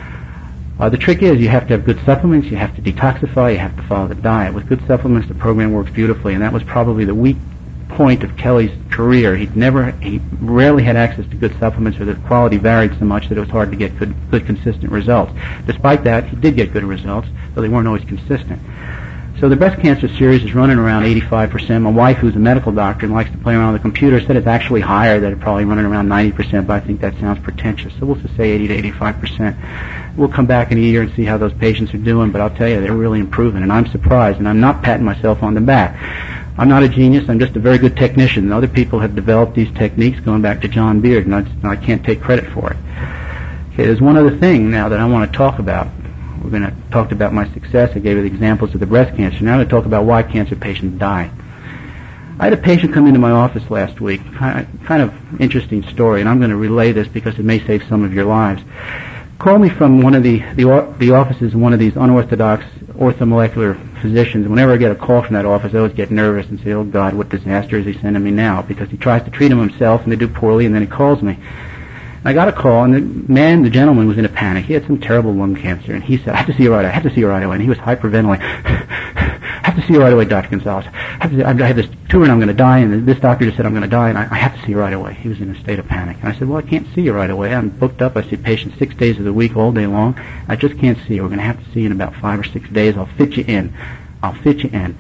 The trick is you have to have good supplements, you have to detoxify, you have to follow the diet. With good supplements, the program works beautifully, and that was probably the weak point of Kelly's career. He rarely had access to good supplements, or the quality varied so much that it was hard to get good consistent results. Despite that, he did get good results, though they weren't always consistent. So the breast cancer series is running around 85%. My wife, who's a medical doctor and likes to play around with the computer, said it's actually higher, that it's probably running around 90%, but I think that sounds pretentious. So we'll just say 80 to 85%. We'll come back in a year and see how those patients are doing, but I'll tell you, they're really improving, and I'm surprised, and I'm not patting myself on the back. I'm not a genius. I'm just a very good technician. Other people have developed these techniques going back to John Beard, and I can't take credit for it. Okay, there's one other thing now that I want to talk about. We're going to talk about my success. I gave you the examples of the breast cancer. Now I'm going to talk about why cancer patients die. I had a patient come into my office last week. Kind of interesting story, and I'm going to relay this because it may save some of your lives. Called me from one of the offices of one of these unorthodox orthomolecular physicians. Whenever I get a call from that office, I always get nervous and say, "Oh God, what disaster is he sending me now?" Because he tries to treat them himself and they do poorly, and then he calls me. And I got a call, and the gentleman was in a panic. He had some terrible lung cancer, and he said, "I have to see you right away. I have to see you right away." And he was hyperventilating. "I have to see you right away, Dr. Gonzalez. I have this tumor and I'm going to die, and this doctor just said I'm going to die, and I have to see you right away." He was in a state of panic. And I said, "Well, I can't see you right away. I'm booked up. I see patients 6 days of the week, all day long. I just can't see you. We're going to have to see you in about 5 or 6 days. I'll fit you in.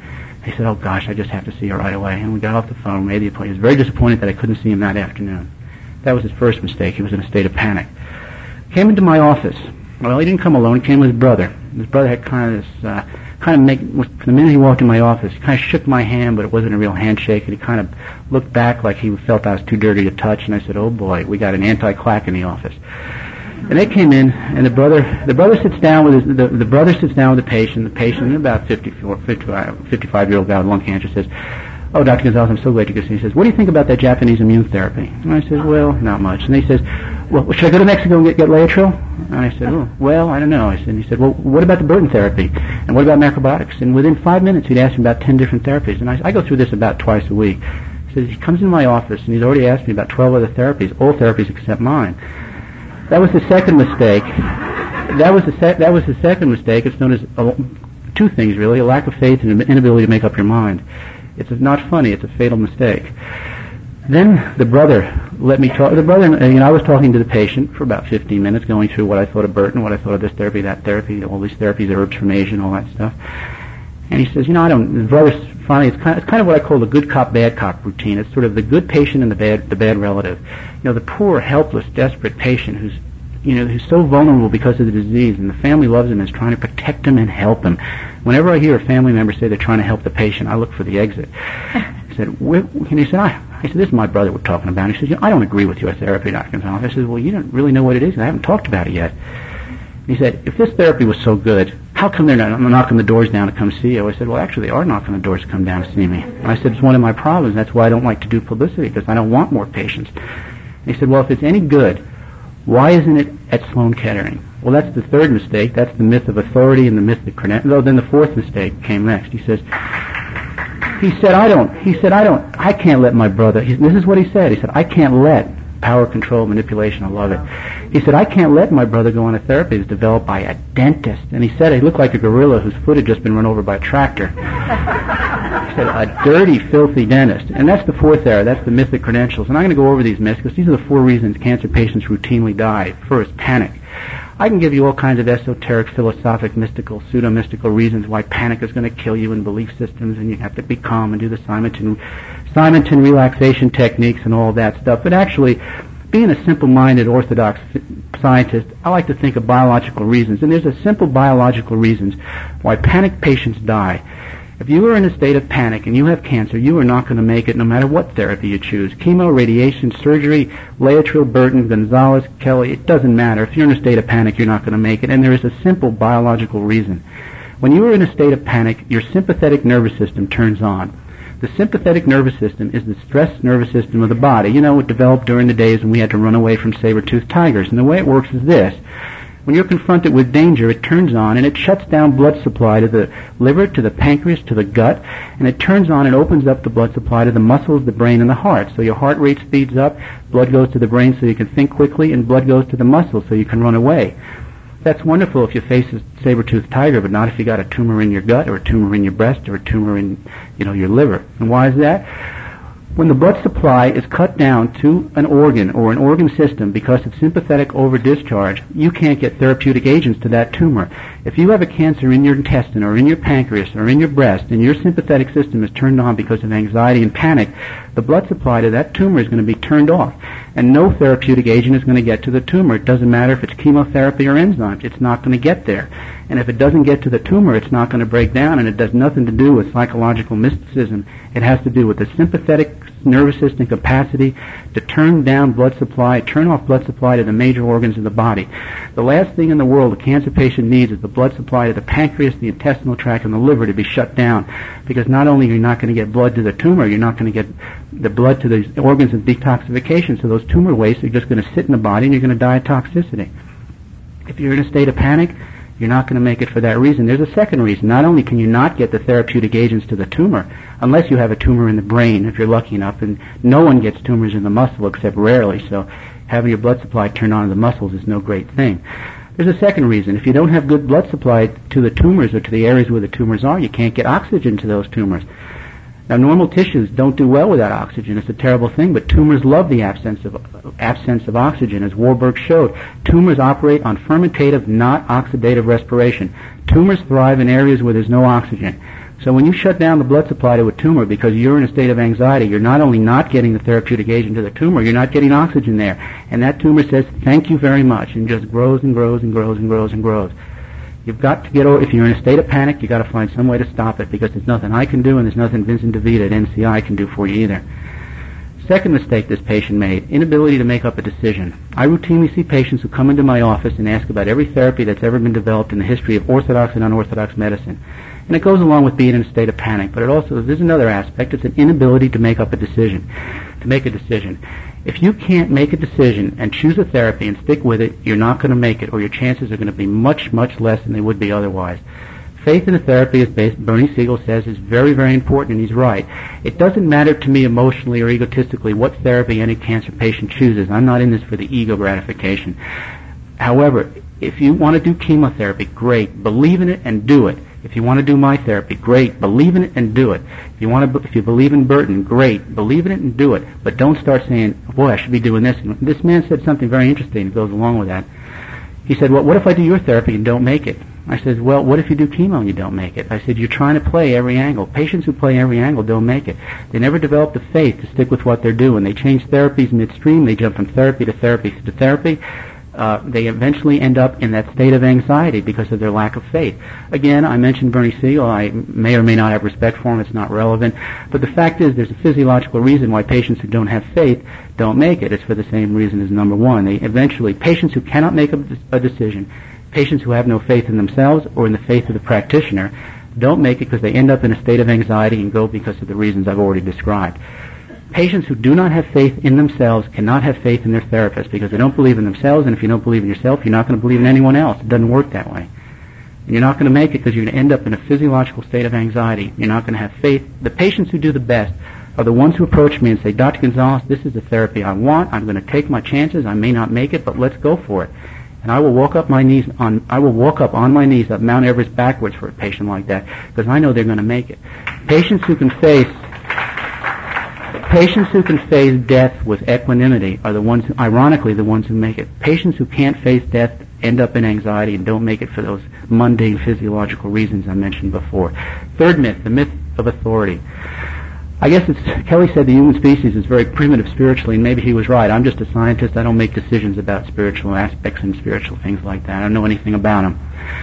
He said, oh gosh, I just have to see her right away. And we got off the phone, made the appointment. He was very disappointed that I couldn't see him that afternoon. That was his first mistake. He was in a state of panic. Came into my office. Well, he didn't come alone. He came with his brother. His brother had from the minute he walked in my office, he kind of shook my hand, but it wasn't a real handshake, and he kind of looked back like he felt I was too dirty to touch, and I said, oh boy, we got an anti-quack in the office. And they came in, and the brother sits down with the patient, about 55-year-old guy with lung cancer, says, oh, Dr. Gonzalez, I'm so glad you could see. He says, what do you think about that Japanese immune therapy? And I said, well, not much. And he says, well, should I go to Mexico and get Laetrile? And I said, oh, well, I don't know. I said, and he said, well, what about the Burton therapy? And what about macrobiotics? And within 5 minutes, he'd asked me about 10 different therapies. And I go through this about twice a week. He says, he comes in my office, and he's already asked me about 12 other therapies, all therapies except mine. That was the second mistake. That was the second mistake. It's known as two things, really, a lack of faith and an inability to make up your mind. It's not funny. It's a fatal mistake. Then the brother let me talk. I was talking to the patient for about 15 minutes, going through what I thought of Burton, what I thought of this therapy, that therapy, all these therapies, herbs from Asia, and all that stuff. And he says, the brother finally, it's kind of what I call the good cop, bad cop routine. It's sort of the good patient and the bad relative. The poor, helpless, desperate patient who's so vulnerable because of the disease, and the family loves him and is trying to protect him and help him. Whenever I hear a family member say they're trying to help the patient, I look for the exit. He said, I said, this is my brother we're talking about. He said, I don't agree with your therapy, Dr. Gonzalez. I said, well, you don't really know what it is. I haven't talked about it yet. He said, if this therapy was so good, how come they're not knocking the doors down to come see you? I said, well, actually, they are knocking the doors to come down to see me. And I said, it's one of my problems. That's why I don't like to do publicity, because I don't want more patients. And he said, well, if it's any good, why isn't it at Sloan Kettering? Well, that's the third mistake. That's the myth of authority and the myth of credentials. Then the fourth mistake came next. He said, I can't let my brother, this is what he said. He said, I can't let power, control, manipulation, I love it. He said, I can't let my brother go on a therapy that's developed by a dentist. And he said he looked like a gorilla whose foot had just been run over by a tractor. He said, a dirty, filthy dentist. And that's the fourth error. That's the myth of credentials. And I'm going to go over these myths because these are the 4 reasons cancer patients routinely die. First, panic. I can give you all kinds of esoteric, philosophic, mystical, pseudo-mystical reasons why panic is going to kill you in belief systems, and you have to be calm and do the Simonton relaxation techniques and all that stuff. But actually, being a simple-minded orthodox scientist, I like to think of biological reasons. And there's a simple biological reasons why panic patients die. If you are in a state of panic and you have cancer, you are not going to make it no matter what therapy you choose. Chemo, radiation, surgery, Laetrile, Burton, Gonzalez, Kelly, it doesn't matter. If you're in a state of panic, you're not going to make it. And there is a simple biological reason. When you are in a state of panic, your sympathetic nervous system turns on. The sympathetic nervous system is the stress nervous system of the body. It developed during the days when we had to run away from saber-toothed tigers. And the way it works is this. When you're confronted with danger, it turns on and it shuts down blood supply to the liver, to the pancreas, to the gut, and it turns on and opens up the blood supply to the muscles, the brain, and the heart. So your heart rate speeds up, blood goes to the brain so you can think quickly, and blood goes to the muscles so you can run away. That's wonderful if you face a saber-toothed tiger, but not if you got a tumor in your gut or a tumor in your breast or a tumor in, your liver. And why is that? When the blood supply is cut down to an organ or an organ system because of sympathetic over-discharge, you can't get therapeutic agents to that tumor. If you have a cancer in your intestine or in your pancreas or in your breast and your sympathetic system is turned on because of anxiety and panic, the blood supply to that tumor is going to be turned off. And no therapeutic agent is going to get to the tumor. It doesn't matter if it's chemotherapy or enzymes. It's not going to get there. And if it doesn't get to the tumor, it's not going to break down, and it does nothing to do with psychological mysticism. It has to do with the sympathetic nervous system capacity to turn down blood supply, turn off blood supply to the major organs of the body. The last thing in the world a cancer patient needs is the blood supply to the pancreas, the intestinal tract, and the liver to be shut down. Because not only are you not going to get blood to the tumor, you're not going to get the blood to the organs of detoxification. So those tumor wastes are just going to sit in the body and you're going to die of toxicity. If you're in a state of panic, you're not going to make it for that reason. There's a second reason. Not only can you not get the therapeutic agents to the tumor, unless you have a tumor in the brain, if you're lucky enough, and no one gets tumors in the muscle except rarely, so having your blood supply turn on to the muscles is no great thing. There's a second reason. If you don't have good blood supply to the tumors or to the areas where the tumors are, you can't get oxygen to those tumors. Now, normal tissues don't do well without oxygen. It's a terrible thing, but tumors love the absence of oxygen, as Warburg showed. Tumors operate on fermentative, not oxidative respiration. Tumors thrive in areas where there's no oxygen. So when you shut down the blood supply to a tumor because you're in a state of anxiety, you're not only not getting the therapeutic agent to the tumor, you're not getting oxygen there. And that tumor says, thank you very much, and just grows and grows and grows and grows and grows. You've got to get over, if you're in a state of panic, you've got to find some way to stop it, because there's nothing I can do and there's nothing Vincent DeVita at NCI can do for you either. Second mistake this patient made, inability to make up a decision. I routinely see patients who come into my office and ask about every therapy that's ever been developed in the history of orthodox and unorthodox medicine. And it goes along with being in a state of panic, but it also, there's another aspect, it's an inability to make up a decision, to make a decision. If you can't make a decision and choose a therapy and stick with it, you're not going to make it, or your chances are going to be much, much less than they would be otherwise. Faith in a therapy, as Bernie Siegel says, is very, very important, and he's right. It doesn't matter to me emotionally or egotistically what therapy any cancer patient chooses. I'm not in this for the ego gratification. However, if you want to do chemotherapy, great. Believe in it and do it. If you want to do my therapy, great. Believe in it and do it. If you believe in Burton, great. Believe in it and do it. But don't start saying, boy, I should be doing this. And this man said something very interesting that goes along with that. He said, well, what if I do your therapy and don't make it? I said, well, what if you do chemo and you don't make it? I said, you're trying to play every angle. Patients who play every angle don't make it. They never develop the faith to stick with what they're doing. They change therapies midstream. They jump from therapy to therapy to therapy. They eventually end up in that state of anxiety because of their lack of faith. Again, I mentioned Bernie Siegel. I may or may not have respect for him. It's not relevant. But the fact is there's a physiological reason why patients who don't have faith don't make it. It's for the same reason as number one. Patients who cannot make a decision, patients who have no faith in themselves or in the faith of the practitioner, don't make it because they end up in a state of anxiety and go because of the reasons I've already described. Patients who do not have faith in themselves cannot have faith in their therapist because they don't believe in themselves, and if you don't believe in yourself, you're not going to believe in anyone else. It doesn't work that way. And you're not going to make it because you're going to end up in a physiological state of anxiety. You're not going to have faith. The patients who do the best are the ones who approach me and say, Dr. Gonzalez, this is the therapy I want. I'm going to take my chances. I may not make it, but let's go for it. And I will walk up on my knees up Mount Everest backwards for a patient like that because I know they're going to make it. Patients who can face death with equanimity are the ones, ironically, the ones who make it. Patients who can't face death end up in anxiety and don't make it for those mundane physiological reasons I mentioned before. Third myth, the myth of authority. I guess Kelly said the human species is very primitive spiritually, and maybe he was right. I'm just a scientist. I don't make decisions about spiritual aspects and spiritual things like that. I don't know anything about them.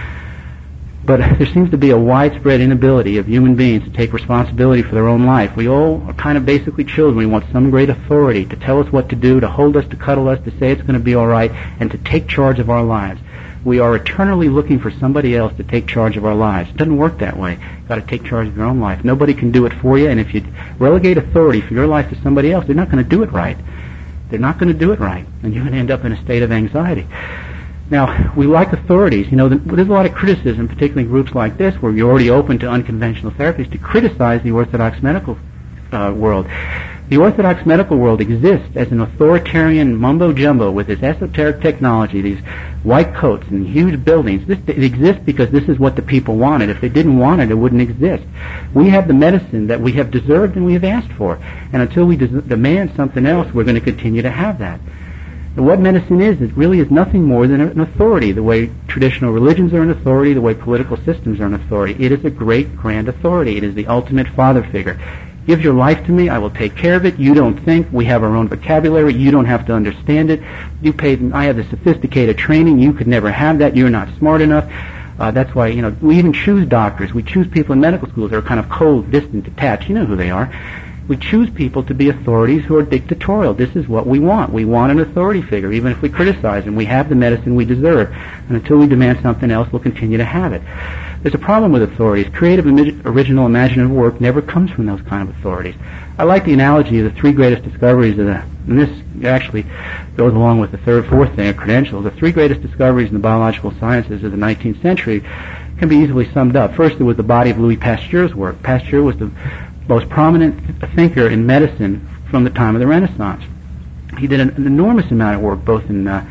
But there seems to be a widespread inability of human beings to take responsibility for their own life. We all are kind of basically children. We want some great authority to tell us what to do, to hold us, to cuddle us, to say it's going to be all right, and to take charge of our lives. We are eternally looking for somebody else to take charge of our lives. It doesn't work that way. You've got to take charge of your own life. Nobody can do it for you, and if you relegate authority for your life to somebody else, they're not going to do it right. They're not going to do it right, and you're going to end up in a state of anxiety. Now, we like authorities. You know, there's a lot of criticism, particularly in groups like this, where you're already open to unconventional therapies, to criticize the orthodox medical world. The orthodox medical world exists as an authoritarian mumbo-jumbo with this esoteric technology, these white coats and huge buildings. It exists because this is what the people wanted. If they didn't want it, it wouldn't exist. We have the medicine that we have deserved and we have asked for. And until we demand something else, we're going to continue to have that. And what medicine is, it really is nothing more than an authority, the way traditional religions are an authority, the way political systems are an authority. It is a great, grand authority. It is the ultimate father figure. Give your life to me, I will take care of it. You don't think, we have our own vocabulary, you don't have to understand it. I have the sophisticated training, you could never have that, you're not smart enough. That's why, we even choose doctors. We choose people in medical schools that are kind of cold, distant, detached. You know who they are. We choose people to be authorities who are dictatorial. This is what we want. We want an authority figure, even if we criticize them. We have the medicine we deserve. And until we demand something else, we'll continue to have it. There's a problem with authorities. Creative, original, imaginative work never comes from those kind of authorities. I like the analogy of the three greatest discoveries and this actually goes along with the fourth thing, credentials. The three greatest discoveries in the biological sciences of the 19th century can be easily summed up. First, there was the body of Louis Pasteur's work. Pasteur was the most prominent thinker in medicine from the time of the Renaissance. He did an enormous amount of work both in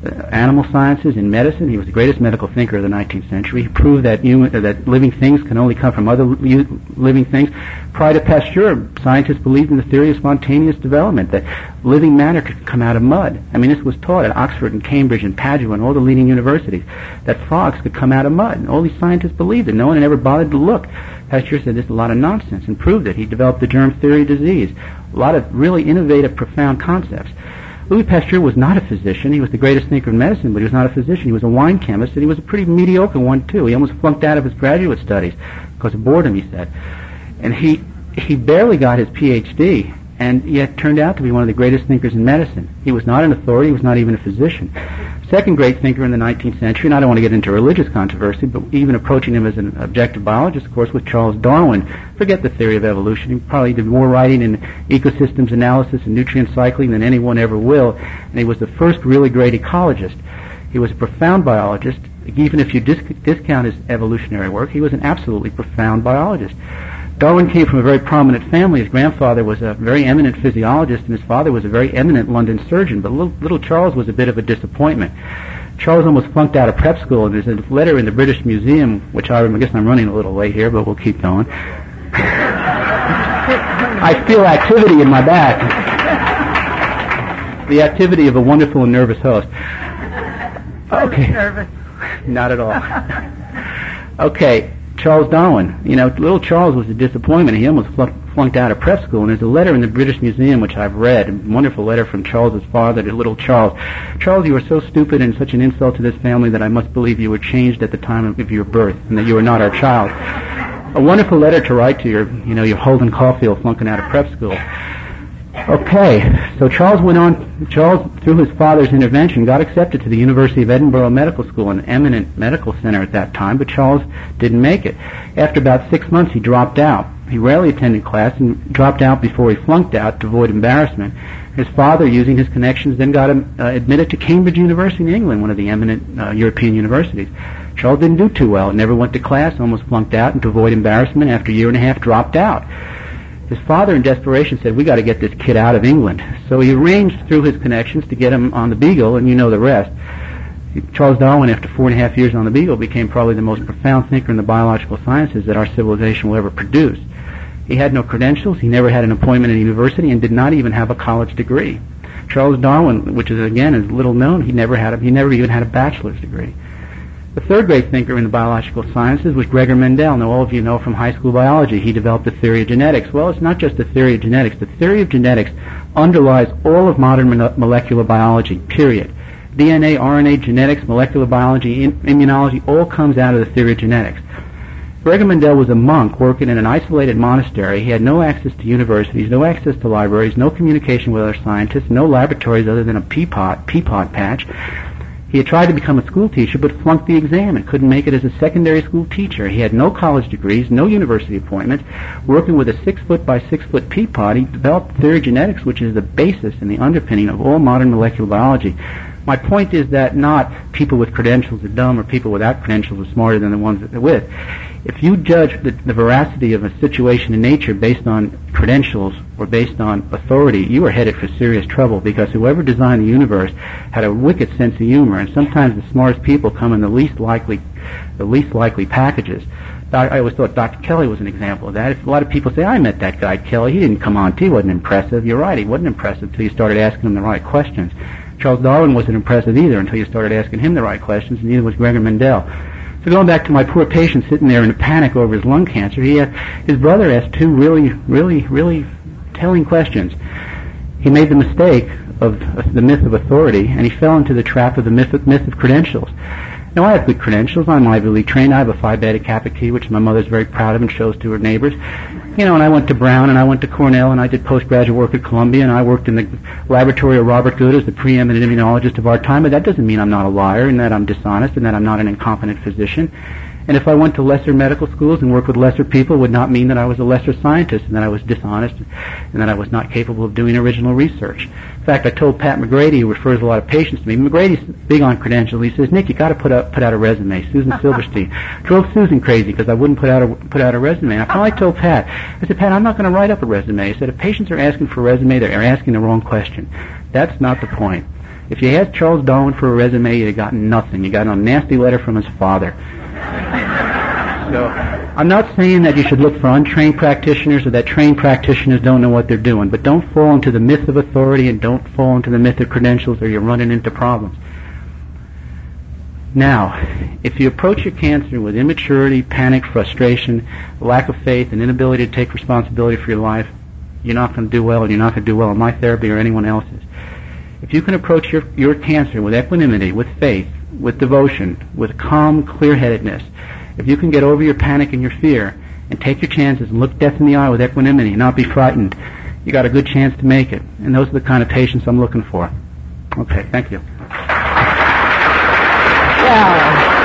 animal sciences, in medicine. He was the greatest medical thinker of the 19th century. He proved that living things can only come from other living things. Prior to Pasteur, scientists believed in the theory of spontaneous development, that living matter could come out of mud. I mean, this was taught at Oxford and Cambridge and Padua and all the leading universities, that frogs could come out of mud. And all these scientists believed it. No one had ever bothered to look. Pasteur said this is a lot of nonsense and proved it. He developed the germ theory of disease. A lot of really innovative, profound concepts. Louis Pasteur was not a physician. He was the greatest thinker in medicine, but he was not a physician. He was a wine chemist, and he was a pretty mediocre one, too. He almost flunked out of his graduate studies because of boredom, he said. And he barely got his Ph.D., and yet turned out to be one of the greatest thinkers in medicine. He was not an authority. He was not even a physician. Second great thinker in the 19th century, and I don't want to get into religious controversy, but even approaching him as an objective biologist, of course, was Charles Darwin. Forget the theory of evolution. He probably did more writing in ecosystems analysis and nutrient cycling than anyone ever will, and he was the first really great ecologist. He was a profound biologist. Even if you discount his evolutionary work, he was an absolutely profound biologist. Darwin came from a very prominent family. His grandfather was a very eminent physiologist, and his father was a very eminent London surgeon, but little Charles was a bit of a disappointment. Charles almost flunked out of prep school, and there's a letter in the British Museum, which I guess I'm running a little late here, but we'll keep going. I feel activity in my back. The activity of a wonderful and nervous host. Okay. Nervous. Not at all. Okay. Charles Darwin. You know, little Charles was a disappointment. He almost flunked out of prep school. And there's a letter in the British Museum, which I've read, a wonderful letter from Charles's father to little Charles. Charles, you were so stupid and such an insult to this family that I must believe you were changed at the time of your birth and that you were not our child. A wonderful letter to write to your Holden Caulfield flunking out of prep school. Okay, so Charles, through his father's intervention, got accepted to the University of Edinburgh Medical School, an eminent medical center at that time, but Charles didn't make it. After about 6 months, he dropped out. He rarely attended class and dropped out before he flunked out to avoid embarrassment. His father, using his connections, then got him admitted to Cambridge University in England, one of the eminent European universities. Charles didn't do too well, never went to class, almost flunked out, and to avoid embarrassment, after a year and a half, dropped out. His father, in desperation, said, we got to get this kid out of England. So he arranged through his connections to get him on the Beagle, and you know the rest. Charles Darwin, after 4.5 years on the Beagle, became probably the most profound thinker in the biological sciences that our civilization will ever produce. He had no credentials, he never had an appointment at a university, and did not even have a college degree. Charles Darwin, which is again is little known, he never even had a bachelor's degree. The third great thinker in the biological sciences was Gregor Mendel. Now, all of you know from high school biology, he developed the theory of genetics. Well, it's not just the theory of genetics. The theory of genetics underlies all of modern molecular biology, period. DNA, RNA, genetics, molecular biology, immunology, all comes out of the theory of genetics. Gregor Mendel was a monk working in an isolated monastery. He had no access to universities, no access to libraries, no communication with other scientists, no laboratories other than a peapod patch. He had tried to become a school teacher, but flunked the exam and couldn't make it as a secondary school teacher. He had no college degrees, no university appointments. Working with a 6-foot by 6-foot peapod, he developed the theory of genetics, which is the basis and the underpinning of all modern molecular biology. My point is that not people with credentials are dumb or people without credentials are smarter than the ones that they're with. If you judge the veracity of a situation in nature based on credentials or based on authority, you are headed for serious trouble, because whoever designed the universe had a wicked sense of humor, and sometimes the smartest people come in the least likely packages. I always thought Dr. Kelly was an example of that. If a lot of people say, I met that guy Kelly, he didn't come on, he wasn't impressive. You're right, he wasn't impressive until you started asking him the right questions. Charles Darwin wasn't impressive either until you started asking him the right questions, and neither was Gregor Mendel. So going back to my poor patient sitting there in a panic over his lung cancer, his brother asked two really telling questions. He made the mistake of the myth of authority, and he fell into the trap of the myth of credentials. Now, I have good credentials. I'm Ivy League trained. I have a Phi Beta Kappa Key, which my mother's very proud of and shows to her neighbors. You know, and I went to Brown, and I went to Cornell, and I did postgraduate work at Columbia, and I worked in the laboratory of Robert Good as the preeminent immunologist of our time, but that doesn't mean I'm not a liar, and that I'm dishonest, and that I'm not an incompetent physician. And if I went to lesser medical schools and worked with lesser people, would not mean that I was a lesser scientist and that I was dishonest and that I was not capable of doing original research. In fact, I told Pat McGrady, who refers a lot of patients to me, McGrady's big on credentials. He says, Nick, you got to put out a resume. Susan Silverstein drove Susan crazy because I wouldn't put out a resume. And I finally told Pat, I said, Pat, I'm not going to write up a resume. I said, if patients are asking for a resume, they're asking the wrong question. That's not the point. If you asked Charles Darwin for a resume, you got nothing. You got a nasty letter from his father. So I'm not saying that you should look for untrained practitioners or that trained practitioners don't know what they're doing, but don't fall into the myth of authority and don't fall into the myth of credentials or you're running into problems. Now, if you approach your cancer with immaturity, panic, frustration, lack of faith, and inability to take responsibility for your life, you're not going to do well, and you're not going to do well in my therapy or anyone else's. If you can approach your cancer with equanimity, with faith, with devotion, with calm clear-headedness, if you can get over your panic and your fear and take your chances and look death in the eye with equanimity and not be frightened, you got a good chance to make it. And those are the kind of patients I'm looking for. Okay, thank you. Yeah.